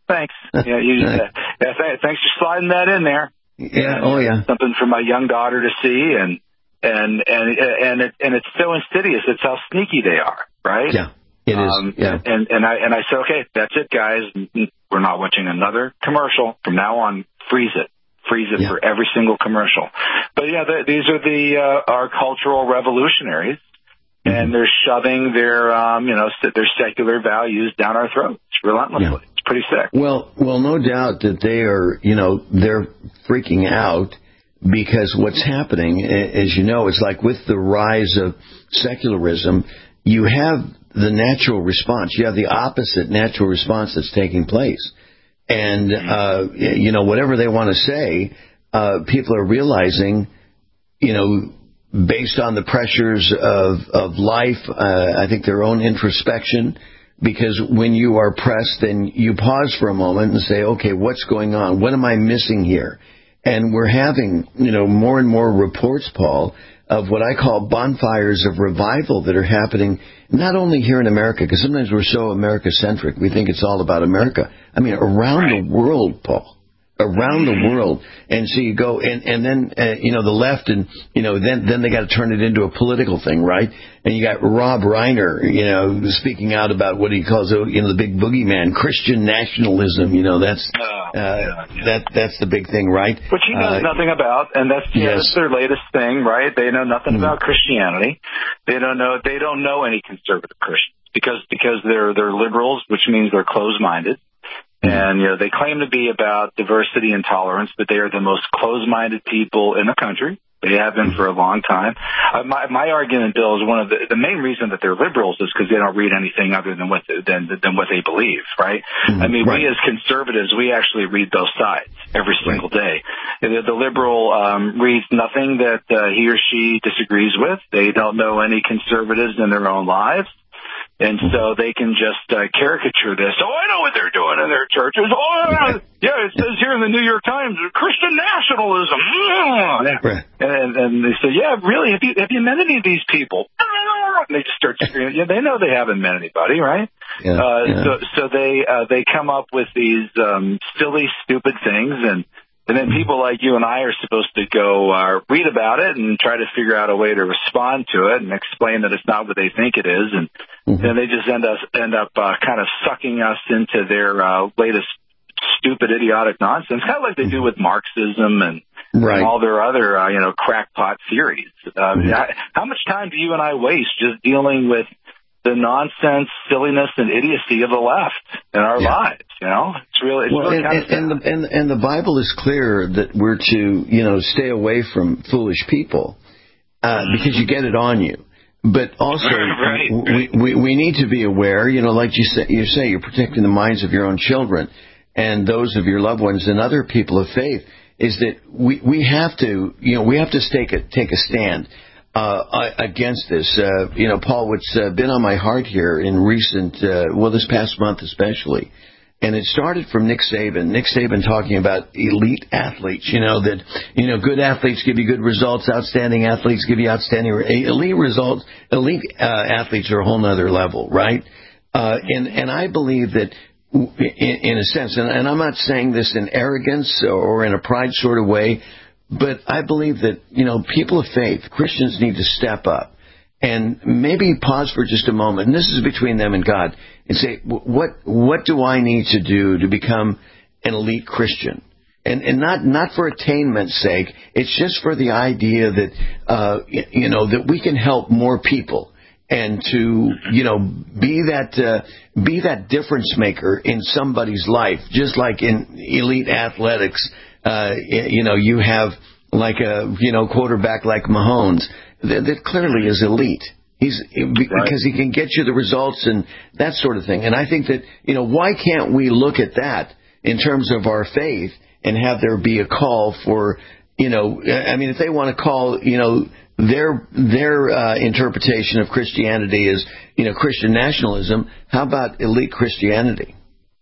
thanks. Yeah, you, uh, yeah th- thanks for sliding that in there. Yeah, and, oh yeah. Something for my young daughter to see, and and and and it, and it's so insidious. It's how sneaky they are, right? Yeah, it is. Um, yeah. And and I and I said, okay, that's it, guys. We're not watching another commercial from now on. Freeze it. Freeze it yeah. for every single commercial. But yeah, the, these are the uh, our cultural revolutionaries, mm-hmm. and they're shoving their um, you know their secular values down our throats relentlessly. Yeah. It's pretty sick. Well, well, no doubt that they are you know they're freaking out. Because what's happening, as you know, it's like with the rise of secularism, you have the natural response. You have the opposite natural response that's taking place. And, uh, you know, whatever they want to say, uh, people are realizing, you know, based on the pressures of, of life, uh, I think their own introspection, because when you are pressed, then you pause for a moment and say, okay, what's going on? What am I missing here? And we're having, you know, more and more reports, Paul, of what I call bonfires of revival that are happening not only here in America, because sometimes we're so America-centric, we think it's all about America. I mean, around right. the world, Paul. Around the world. And so you go, and, and then, uh, you know, the left, and, you know, then then they got to turn it into a political thing, right? And you got Rob Reiner, you know, speaking out about what he calls, you know, the big boogeyman, Christian nationalism, you know, that's uh, uh, yeah, yeah. that that's the big thing, right? Which he knows uh, nothing about, and that's, yeah, yes. that's their latest thing, right? They know nothing mm-hmm. about Christianity. They don't know, they don't know any conservative Christians because, because they're, they're liberals, which means they're closed-minded. And, you know, they claim to be about diversity and tolerance, but they are the most closed-minded people in the country. They have been for a long time. Uh, my, my argument, Bill, is one of the, the main reason that they're liberals is because they don't read anything other than what, than, than what they believe, right? Mm-hmm. I mean, right. we as conservatives, we actually read both sides every single right. day. The, the liberal, um, reads nothing that, uh, he or she disagrees with. They don't know any conservatives in their own lives. And so they can just uh, caricature this. Oh, I know what they're doing in their churches. Oh, yeah, it says here in the New York Times, Christian nationalism. Right. And, and they say, yeah, really, have you, have you met any of these people? And they just start screaming. Yeah, they know they haven't met anybody, right? Yeah, uh, yeah. So, so they uh, they come up with these um, silly, stupid things, and And then people like you and I are supposed to go uh, read about it and try to figure out a way to respond to it and explain that it's not what they think it is. And mm-hmm. then they just end up, end up uh, kind of sucking us into their uh, latest stupid, idiotic nonsense, kind of like they do with Marxism and, right. and all their other, uh, you know, crackpot theories. Uh, mm-hmm. How much time do you and I waste just dealing with the nonsense, silliness, and idiocy of the left in our yeah. lives? You know, it's really, it's well, really and, kind and, and, the, and, and the Bible is clear that we're to, you know, stay away from foolish people uh, because you get it on you. But also, right, right. We, we we need to be aware. You know, like you say, you say, you're protecting the minds of your own children and those of your loved ones and other people of faith. Is that we we have to, you know, we have to take a take a stand. Uh, against this. Uh, you know, Paul, what's uh, been on my heart here in recent, uh, well, this past month especially, and it started from Nick Saban. Nick Saban talking about elite athletes, you know, that, you know, good athletes give you good results, outstanding athletes give you outstanding, elite results, elite uh, athletes are a whole nother level, right? Uh, and, and I believe that in, in a sense, and, and I'm not saying this in arrogance or in a pride sort of way, but I believe that, you know, people of faith, Christians need to step up and maybe pause for just a moment. And this is between them and God, and say, what what do I need to do to become an elite Christian? And and not not for attainment's sake. It's just for the idea that, uh, you know, that we can help more people and to, you know, be that uh, be that difference maker in somebody's life, just like in elite athletics. Uh, you know, you have like a, you know, quarterback like Mahomes that, that clearly is elite. He's because right. he can get you the results and that sort of thing. And I think that, you know, why can't we look at that in terms of our faith and have there be a call for, you know, I mean, if they want to call, you know, their their uh, interpretation of Christianity is, you know, Christian nationalism, how about elite Christianity?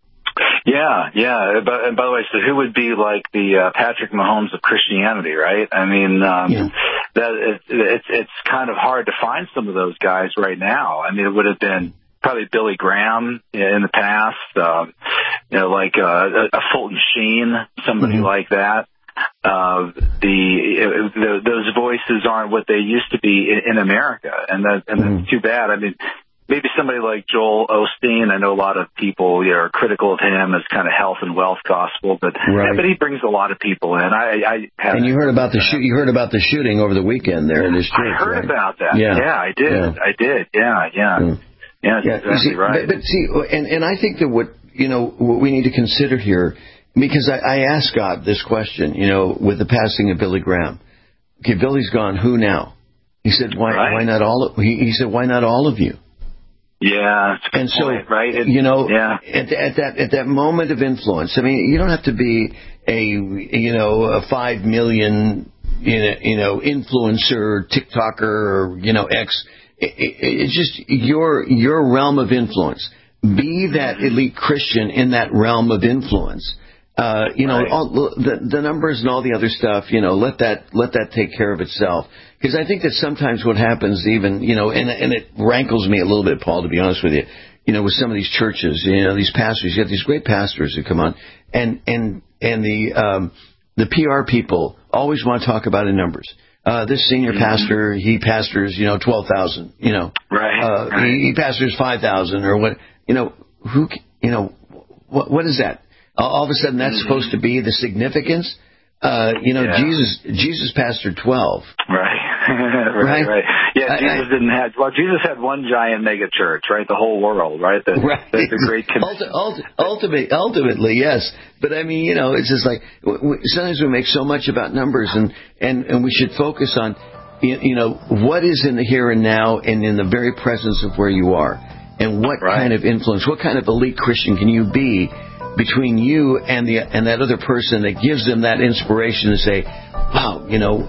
Yeah, yeah. But, and by the way, so who would be like the uh, Patrick Mahomes of Christianity, right? I mean, um, yeah. that it, it's it's kind of hard to find some of those guys right now. I mean, it would have been probably Billy Graham in the past. Um, you know, like uh, a Fulton Sheen, somebody mm-hmm. like that. Uh, the, the those voices aren't what they used to be in, in America, and that and mm-hmm. that's too bad. I mean, maybe somebody like Joel Osteen. I know a lot of people, you know, are critical of him as kind of health and wealth gospel, but right. yeah, but he brings a lot of people in. I, I have, and you heard about the shoot. You heard about the shooting over the weekend there in this church. I heard right? about that. Yeah, yeah I did. Yeah. I did. Yeah, yeah, mm. yeah. That's yeah. exactly see, right. But, but see, and and I think that what you know what we need to consider here. Because I, I asked God this question, you know, with the passing of Billy Graham. Okay, Billy's gone. Who now? He said, "Why? Right. Why not all?" Of, he, he said, "Why not all of you?" Yeah, that's a good and so point, right? It, you know, yeah. at, at that at that moment of influence. I mean, you don't have to be a you know a five million you know, you know influencer, TikToker, or you know X. It, it, it's just your your realm of influence. Be that elite Christian in that realm of influence. Uh, you know, right. all, the, the numbers and all the other stuff, you know, let that, let that take care of itself. Because I think that sometimes what happens even, you know, and, and it rankles me a little bit, Paul, to be honest with you, you know, with some of these churches, you know, these pastors, you have these great pastors who come on and, and, and the, um, the P R people always want to talk about in numbers. Uh, this senior mm-hmm. pastor, he pastors, you know, twelve thousand, you know, right. Uh, right. He, he pastors five thousand or what, you know, who, you know, what, what is that? All of a sudden, that's mm-hmm. supposed to be the significance. Uh, you know, yeah. Jesus, Jesus pastored twelve. Right, right, right, right. Yeah, I, Jesus I, didn't have. Well, Jesus had one giant mega church, right? The whole world, right? The, right. the, the Great Commission. Ulti- ultimately, ultimately, yes. But I mean, you know, it's just like we, sometimes we make so much about numbers, and and and we should focus on, you know, what is in the here and now, and in the very presence of where you are, and what right. kind of influence, what kind of elite Christian can you be between you and the and that other person that gives them that inspiration to say, wow, you know,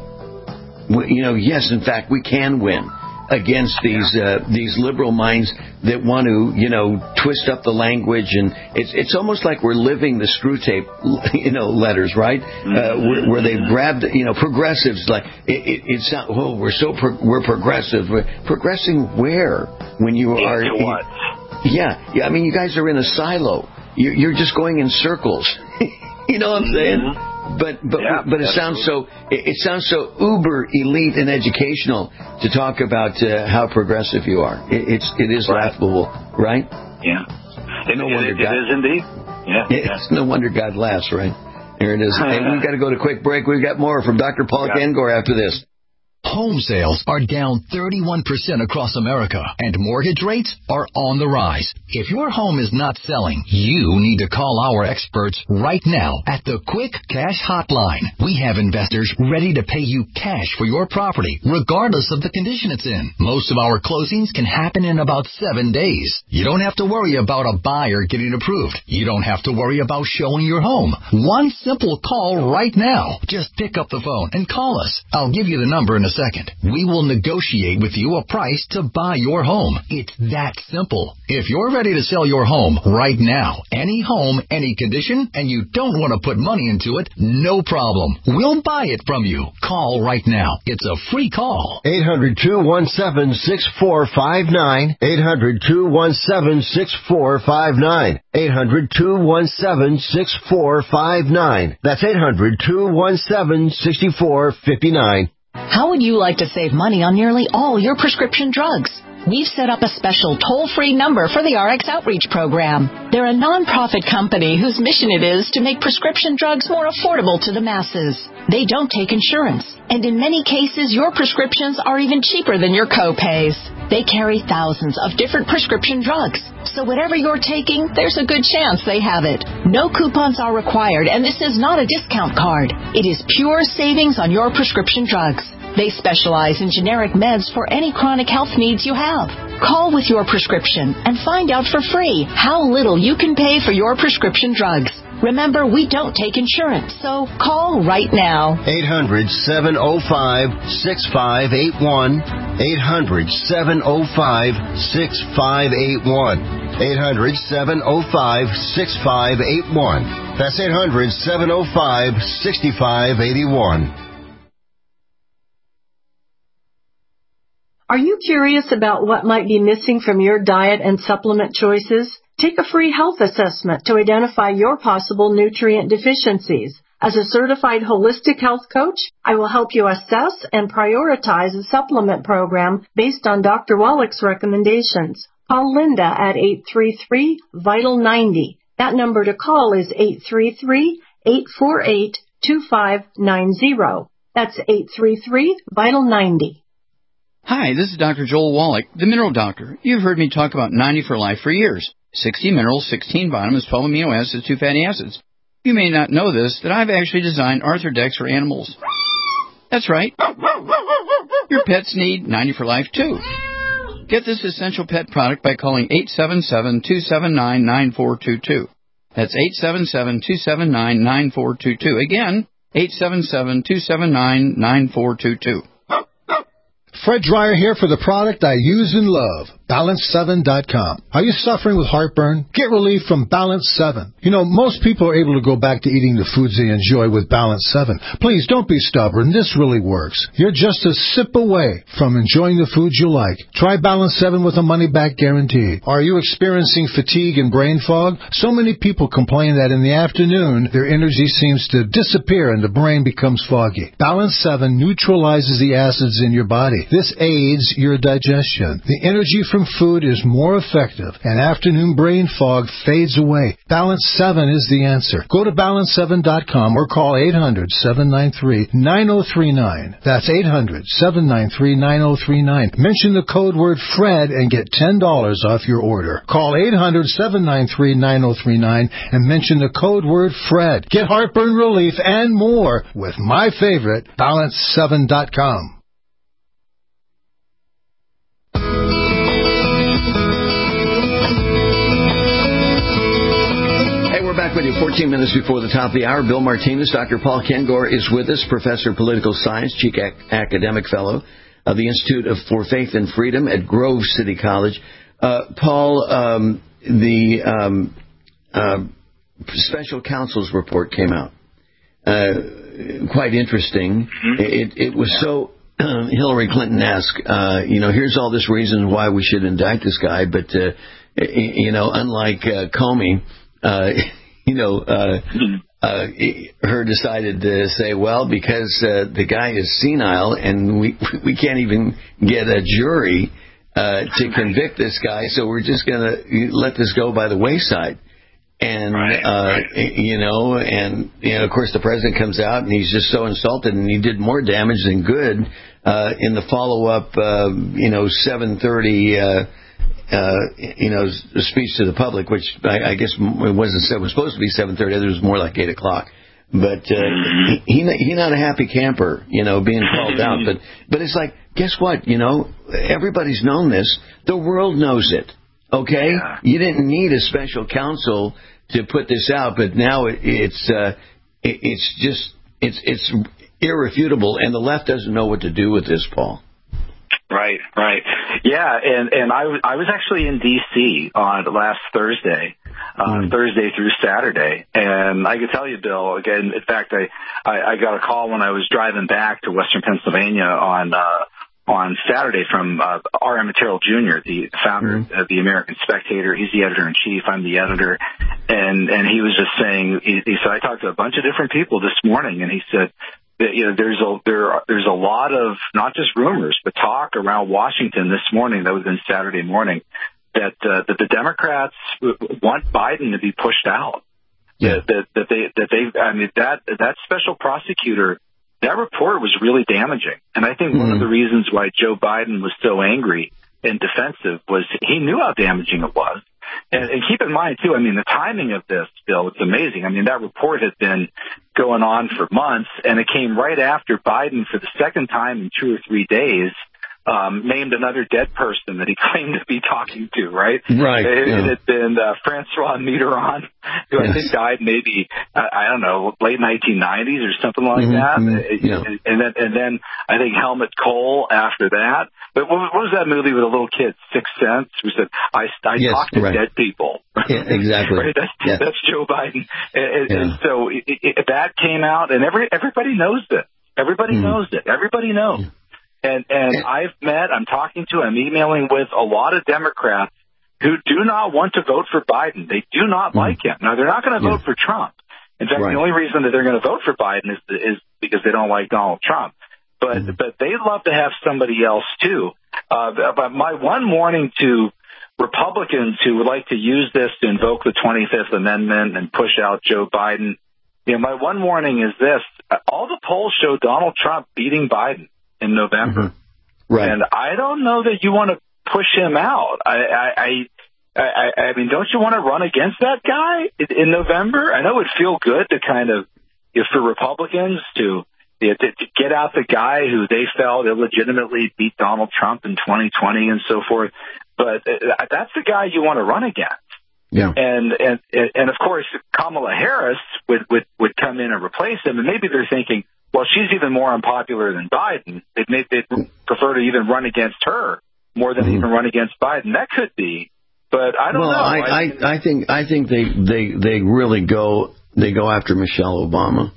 we, you know, yes, in fact, we can win against these uh, these liberal minds that want to, you know, twist up the language, and it's it's almost like we're living the screw tape, you know, letters, right? Mm-hmm. Uh, where, where they've grabbed, you know, progressives like it. it it's not. Oh, we're so pro- we're progressive. We're progressing where when you are? Into what? Yeah, yeah. I mean, you guys are in a silo. You're just going in circles. You know what I'm saying? Mm-hmm. But but yeah, but it sounds so it sounds so uber elite and educational to talk about uh, how progressive you are. It, it's it is right. laughable, right? Yeah. No it, wonder it, God, it is indeed. Yeah. It's yeah. no wonder God laughs, right? There it is. Hey, we've got to go to a quick break. We've got more from Doctor Paul yeah. Gengor after this. Home sales are down thirty-one percent across America, and mortgage rates are on the rise. If your home is not selling, you need to call our experts right now at the Quick Cash Hotline. We have investors ready to pay you cash for your property, regardless of the condition it's in. Most of our closings can happen in about seven days. You don't have to worry about a buyer getting approved. You don't have to worry about showing your home. One simple call right now. Just pick up the phone and call us. I'll give you the number in a second. We will negotiate with you a price to buy your home. It's that simple. If you're ready to sell your home right now, any home, any condition, and you don't want to put money into it, no problem. We'll buy it from you. Call right now. It's a free call. eight hundred, two one seven, six four five nine. eight hundred, two one seven, six four five nine. eight hundred, two one seven, six four five nine. That's eight hundred, two one seven, six four five nine. How would you like to save money on nearly all your prescription drugs? We've set up a special toll-free number for the R X Outreach Program. They're a nonprofit company whose mission it is to make prescription drugs more affordable to the masses. They don't take insurance, and in many cases, your prescriptions are even cheaper than your co-pays. They carry thousands of different prescription drugs, so whatever you're taking, there's a good chance they have it. No coupons are required, and this is not a discount card. It is pure savings on your prescription drugs. They specialize in generic meds for any chronic health needs you have. Call with your prescription and find out for free how little you can pay for your prescription drugs. Remember, we don't take insurance, so call right now. eight hundred, seven oh five, six five eight one. eight hundred, seven oh five, six five eight one. eight hundred, seven oh five, six five eight one. That's eight hundred, seven oh five, six five eight one. Are you curious about what might be missing from your diet and supplement choices? Take a free health assessment to identify your possible nutrient deficiencies. As a certified holistic health coach, I will help you assess and prioritize a supplement program based on Doctor Wallach's recommendations. Call Linda at eight three three, vital ninety. That number to call is eight three three, eight four eight, two five nine zero. That's eight three three, vital ninety. Hi, this is Doctor Joel Wallach, the Mineral Doctor. You've heard me talk about ninety for Life for years. sixty minerals, sixteen vitamins, twelve amino acids, two fatty acids. You may not know this, that I've actually designed Arthrodex for animals. That's right. Your pets need ninety for Life, too. Get this essential pet product by calling eight seven seven, two seven nine, nine four two two. That's eight seven seven, two seven nine, nine four two two. Again, eight seven seven, two seven nine, nine four two two. Fred Dreyer here for the product I use and love, balance seven dot com. Are you suffering with heartburn? Get relief from Balance seven. You know, most people are able to go back to eating the foods they enjoy with Balance seven. Please, don't be stubborn. This really works. You're just a sip away from enjoying the foods you like. Try Balance seven with a money-back guarantee. Are you experiencing fatigue and brain fog? So many people complain that in the afternoon, their energy seems to disappear and the brain becomes foggy. Balance seven neutralizes the acids in your body. This aids your digestion. The energy from food is more effective, and afternoon brain fog fades away. Balance seven is the answer. Go to balance seven dot com or call eight hundred, seven nine three, nine oh three nine. That's eight hundred, seven nine three, nine oh three nine. Mention the code word FRED and get ten dollars off your order. Call eight hundred, seven nine three, nine oh three nine and mention the code word FRED. Get heartburn relief and more with my favorite, balance seven dot com. Back with you fourteen minutes before the top of the hour. Bill Martinez, Doctor Paul Kengor is with us, Professor of Political Science, Chief Ac- Academic Fellow of the Institute of for Faith and Freedom at Grove City College. Uh, Paul, um, the um, uh, special counsel's report came out. Uh, quite interesting. Mm-hmm. It, it was yeah. so uh, Hillary Clinton-esque. Uh, you know, here's all this reason why we should indict this guy, but, uh, you know, unlike uh, Comey, uh, you know, uh, uh, her decided to say, well, because uh, the guy is senile and we we can't even get a jury uh, to convict this guy, so we're just going to let this go by the wayside. And, right, uh, right. you know, and, you know, of course, the president comes out and he's just so insulted, and he did more damage than good uh, in the follow-up, uh, you know, seven thirty uh Uh, you know, speech to the public, which I, I guess it wasn't it was supposed to be seven thirty. It was more like eight o'clock. But uh, he he not a happy camper, you know, being called out. But but it's like, guess what? You know, everybody's known this. The world knows it. Okay, yeah. You didn't need a special counsel to put this out, but now it, it's uh, it, it's just it's it's irrefutable, and the left doesn't know what to do with this, Paul. Right, right. Yeah, and, and I, I was actually in D C on last Thursday, uh, mm. Thursday through Saturday. And I can tell you, Bill, again, in fact, I, I, I got a call when I was driving back to Western Pennsylvania on uh, on Saturday from uh, R M Material Junior, the founder mm. of the American Spectator. He's the editor-in-chief. I'm the editor. And, and he was just saying, he, he said, I talked to a bunch of different people this morning, and he said, you know, there's a there there's a lot of not just rumors, but talk around Washington this morning. That was in Saturday morning that uh, that the Democrats want Biden to be pushed out. Yeah. That, that that they that they I mean that that special prosecutor, that report was really damaging, and I think mm-hmm. one of the reasons why Joe Biden was so angry and defensive was he knew how damaging it was. And, and keep in mind, too, I mean, the timing of this, Bill, it's amazing. I mean, that report has been going on for months, and it came right after Biden, for the second time in two or three days, um, named another dead person that he claimed to be talking to, right? Right. It, yeah. it had been uh, Francois Mitterrand, who yes. I think died maybe, uh, I don't know, late nineteen nineties or something like mm-hmm. that. Mm-hmm. Yeah. And, and, then, and then I think Helmut Kohl after that. But what, what was that movie with a little kid, Sixth Sense, who said, I, I yes, talk to right. dead people. Yeah, exactly. Right? That's, yeah. that's Joe Biden. And, yeah. and so it, it, that came out, and every everybody knows it. Everybody mm-hmm. knows it. Everybody knows. Yeah. And and I've met, I'm talking to, I'm emailing with a lot of Democrats who do not want to vote for Biden. They do not mm. like him. Now, they're not going to vote yeah. for Trump. In fact, right. the only reason that they're going to vote for Biden is, is because they don't like Donald Trump. But mm. but they'd love to have somebody else, too. Uh, but my one warning to Republicans who would like to use this to invoke the twenty-fifth Amendment and push out Joe Biden, you know, my one warning is this. All the polls show Donald Trump beating Biden in November. Mm-hmm. Right. And I don't know that you want to push him out. I, I, I, I, I mean, don't you want to run against that guy in, in November? I know it would feel good to kind of, you know, for Republicans to, you know, to, to get out the guy who they felt illegitimately beat Donald Trump in twenty twenty and so forth. But uh, that's the guy you want to run against. Yeah. And, and, and of course, Kamala Harris would, would, would come in and replace him. And maybe they're thinking, well, she's even more unpopular than Biden. They'd, may, they'd prefer to even run against her more than mm-hmm. even run against Biden. That could be. But I don't well, know. I, I, I think I think they, they, they really go they go after Michelle Obama.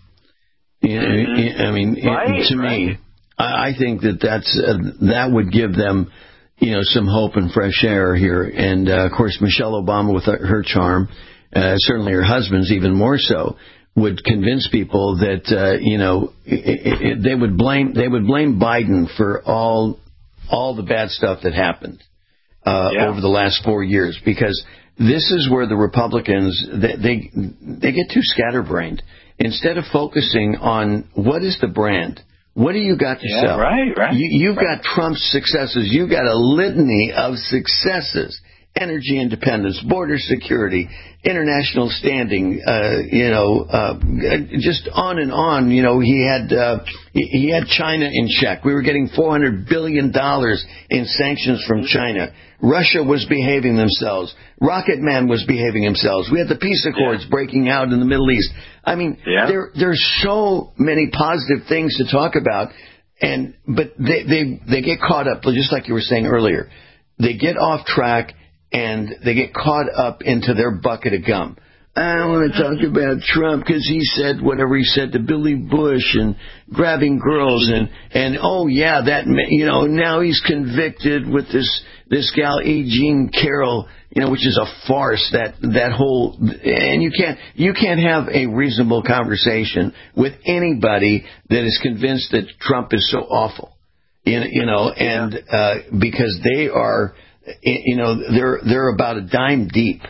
Mm-hmm. I mean, right, to right. me, I think that that's uh, that would give them, you know, some hope and fresh air here. And uh, of course, Michelle Obama, with her charm, uh, certainly her husband's even more so, would convince people that uh, you know it, it, they would blame they would blame Biden for all all the bad stuff that happened uh, yeah. over the last four years, because this is where the Republicans they they, they get too scatterbrained. Instead of focusing on what is the brand, what do you got to yeah, sell? Right, right. You, you've right. got Trump's successes. You've got a litany of successes. Energy independence, border security, international standing, uh, you know, uh, just on and on. You know, he had uh, he had China in check. We were getting four hundred billion dollars in sanctions from China. Russia was behaving themselves. Rocket Man was behaving themselves. We had the peace accords yeah. breaking out in the Middle East. I mean, yeah. there there's so many positive things to talk about, and but they they they get caught up, just like you were saying earlier. They get off track. And they get caught up into their bucket of gum. I don't want to talk about Trump because he said whatever he said to Billy Bush and grabbing girls and, and oh, yeah, that, you know, now he's convicted with this this gal, E. Jean Carroll, you know, which is a farce, that that whole, and you can't, you can't have a reasonable conversation with anybody that is convinced that Trump is so awful, you know, you know and uh, because they are, you know, they're they're about a dime deep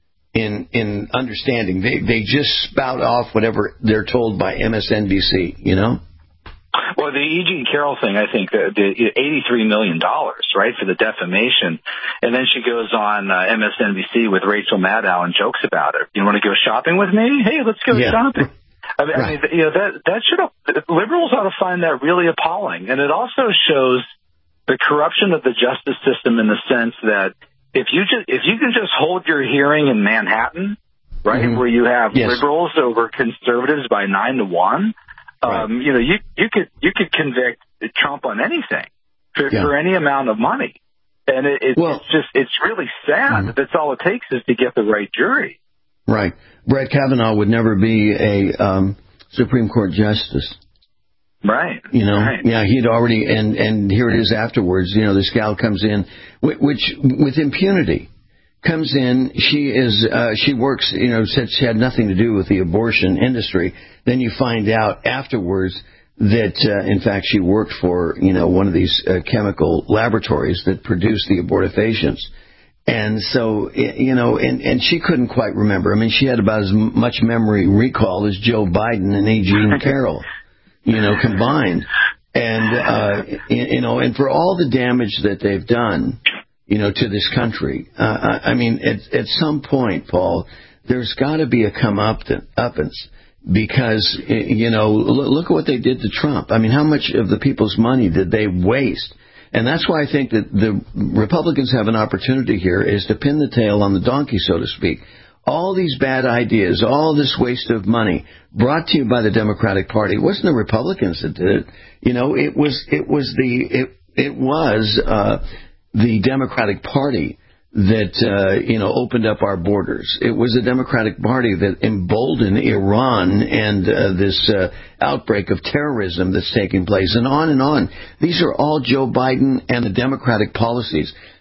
in in understanding. They they just spout off whatever they're told by M S N B C. You know. Well, the E. Jean Carroll thing, I think, the, the eighty-three million dollars, right, for the defamation, and then she goes on uh, M S N B C with Rachel Maddow and jokes about it. You want to go shopping with me? Hey, let's go yeah. shopping. I mean, right. I mean, you know, that that should have, liberals ought to find that really appalling, and it also shows the corruption of the justice system in the sense that if you just, if you can just hold your hearing in Manhattan, right, mm-hmm. where you have yes. liberals over conservatives by nine to one, right. um, you know, you you could you could convict Trump on anything for, yeah. for any amount of money, and it, it, well, it's just it's really sad mm-hmm. that that's all it takes is to get the right jury. Right, Brett Kavanaugh would never be a um, Supreme Court justice. Right. You know, right. yeah, he'd already, and, and here it is afterwards, you know, this gal comes in, which, with impunity, comes in, she is, uh, she works, you know, said she had nothing to do with the abortion industry. Then you find out afterwards that, uh, in fact, she worked for, you know, one of these uh, chemical laboratories that produce the abortifacients. And so, you know, and, and she couldn't quite remember. I mean, she had about as much memory recall as Joe Biden and E. Jean Carroll. You know, combined, and uh, you know, and for all the damage that they've done, you know, to this country, uh, I mean, at, at some point, Paul, there's got to be a comeuppance, because you know, look at what they did to Trump. I mean, how much of the people's money did they waste? And that's why I think that the Republicans have an opportunity here, is to pin the tail on the donkey, so to speak. All these bad ideas, all this waste of money brought to you by the Democratic Party. It wasn't the Republicans that did it. You know, it was it was the it it was uh, the Democratic Party that uh, you know opened up our borders. It was the Democratic Party that emboldened Iran and uh, this uh, outbreak of terrorism that's taking place, and on and on. These are all Joe Biden and the Democratic policies.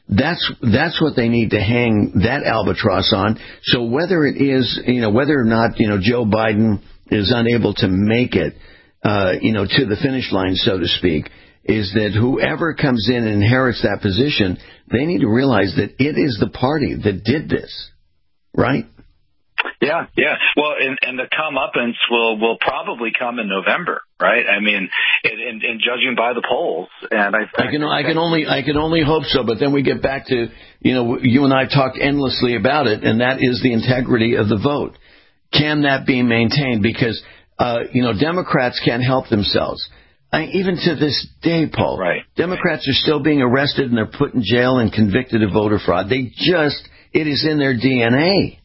That's that's what they need to hang that albatross on. So whether it is, you know, whether or not, you know, Joe Biden is unable to make it, uh, you know, to the finish line, so to speak, is that whoever comes in and inherits that position, they need to realize that it is the party that did this, right? Yeah, yeah. Well, and, and the comeuppance will will probably come in November, right? I mean, and, and judging by the polls, and I, I can I can only I can only hope so. But then we get back to, you know, you and I talked endlessly about it, and that is the integrity of the vote. Can that be maintained? Because uh, you know, Democrats can't help themselves. I, even to this day, Paul, right. Democrats are still being arrested and they're put in jail and convicted of voter fraud. They just it is in their D N A.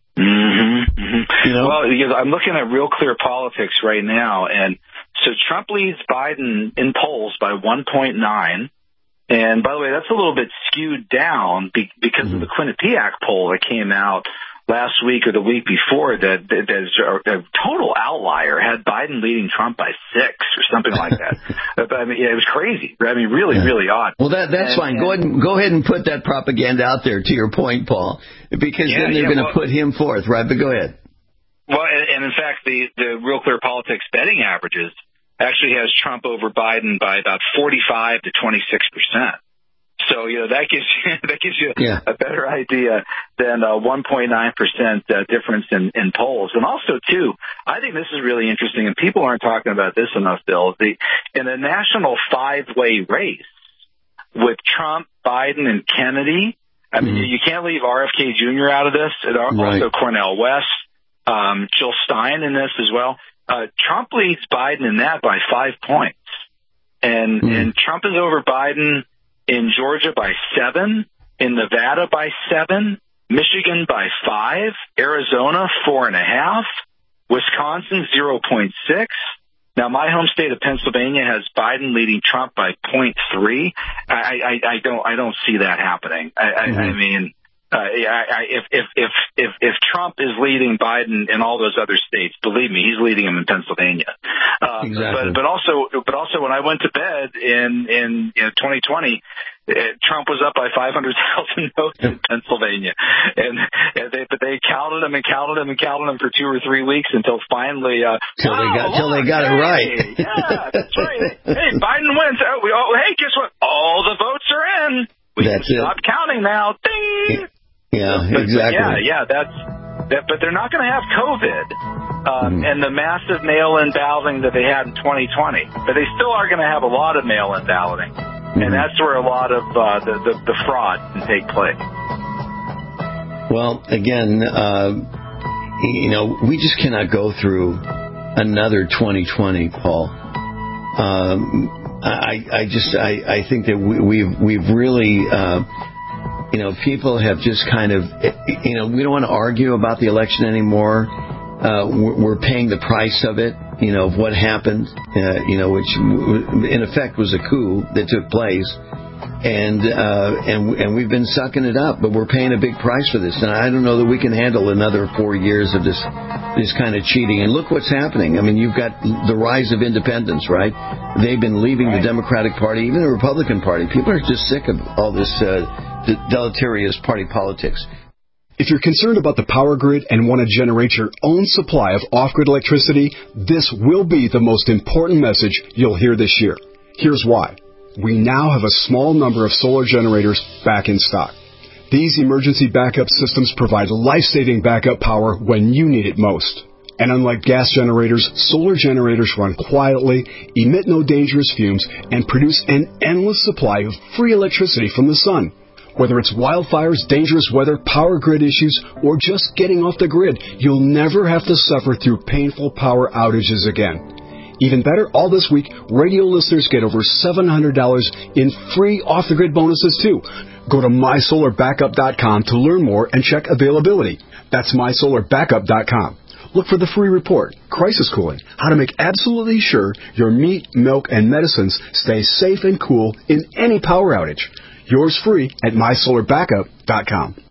Mm-hmm, mm-hmm. You know? Well, because I'm looking at Real Clear Politics right now, and so Trump leads Biden in polls by one point nine. And by the way, that's a little bit skewed down be, because mm-hmm. of the Quinnipiac poll that came out last week or the week before that, that, that is a, a total outlier, had Biden leading Trump by six or something like that. But, I mean, yeah, it was crazy. I mean, really, yeah. really odd. Well, that that's and, fine. And, go ahead and go ahead and put that propaganda out there. To your point, Paul, because yeah, then they're yeah, going to well, put him forth, right? But go ahead. Well, and, and in fact, the the Real Clear Politics betting averages actually has Trump over Biden by about forty-five to twenty-six percent. So, you know, that gives you, that gives you yeah. a better idea than a one point nine percent uh, difference in, in polls. And also, too, I think this is really interesting, and people aren't talking about this enough, Bill. The, in a national five-way race with Trump, Biden, and Kennedy, I mean, mm-hmm. you can't leave R F K Junior out of this, and also right. Cornel West, um, Jill Stein in this as well. Uh, Trump leads Biden in that by five points. And, mm-hmm. and Trump is over Biden in Georgia by seven, in Nevada by seven, Michigan by five, Arizona four and a half, Wisconsin zero point six. Now, my home state of Pennsylvania has Biden leading Trump by point three. I, I, I don't, I don't see that happening. I, mm-hmm. I, I mean, uh, I, I, if, if, if, if, if Trump is leading Biden in all those other states, believe me, he's leading him in Pennsylvania. Uh, exactly. But, but also, but also, when I went to bed in in you know, twenty twenty, uh, Trump was up by five hundred thousand votes in Pennsylvania, and, and they, but they counted him and counted him and counted him for two or three weeks until finally, uh, till wow, they got till they got hey, it right. Yeah, that's right. Hey, Biden wins. Oh, we, oh, hey, guess what? All the votes are in. We that's can stop it. counting now. Ding. Yeah, but, exactly. But yeah, yeah, that's. That, but they're not going to have COVID um, mm. and the massive mail-in balloting that they had in twenty twenty. But they still are going to have a lot of mail-in balloting, mm. and that's where a lot of uh, the, the the fraud can take place. Well, again, uh, you know, we just cannot go through another twenty twenty, Paul. Um, I, I just, I, I think that we, we've we've really. Uh, You know, people have just kind of, you know, we don't want to argue about the election anymore. Uh, we're paying the price of it, you know, of what happened, uh, you know, which in effect was a coup that took place. And, uh, and, and we've been sucking it up, but we're paying a big price for this. And I don't know that we can handle another four years of this, this kind of cheating. And look what's happening. I mean, you've got the rise of independents, right? They've been leaving the Democratic Party, even the Republican Party. People are just sick of all this, uh, deleterious party politics. If you're concerned about the power grid and want to generate your own supply of off-grid electricity, this will be the most important message you'll hear this year. Here's why. We now have a small number of solar generators back in stock. These emergency backup systems provide life-saving backup power when you need it most. And unlike gas generators, solar generators run quietly, emit no dangerous fumes, and produce an endless supply of free electricity from the sun. Whether it's wildfires, dangerous weather, power grid issues, or just getting off the grid, you'll never have to suffer through painful power outages again. Even better, all this week, radio listeners get over seven hundred dollars in free off-the-grid bonuses, too. Go to my solar backup dot com to learn more and check availability. That's my solar backup dot com. Look for the free report, Crisis Cooling, how to make absolutely sure your meat, milk, and medicines stay safe and cool in any power outage. Yours free at my solar backup dot com.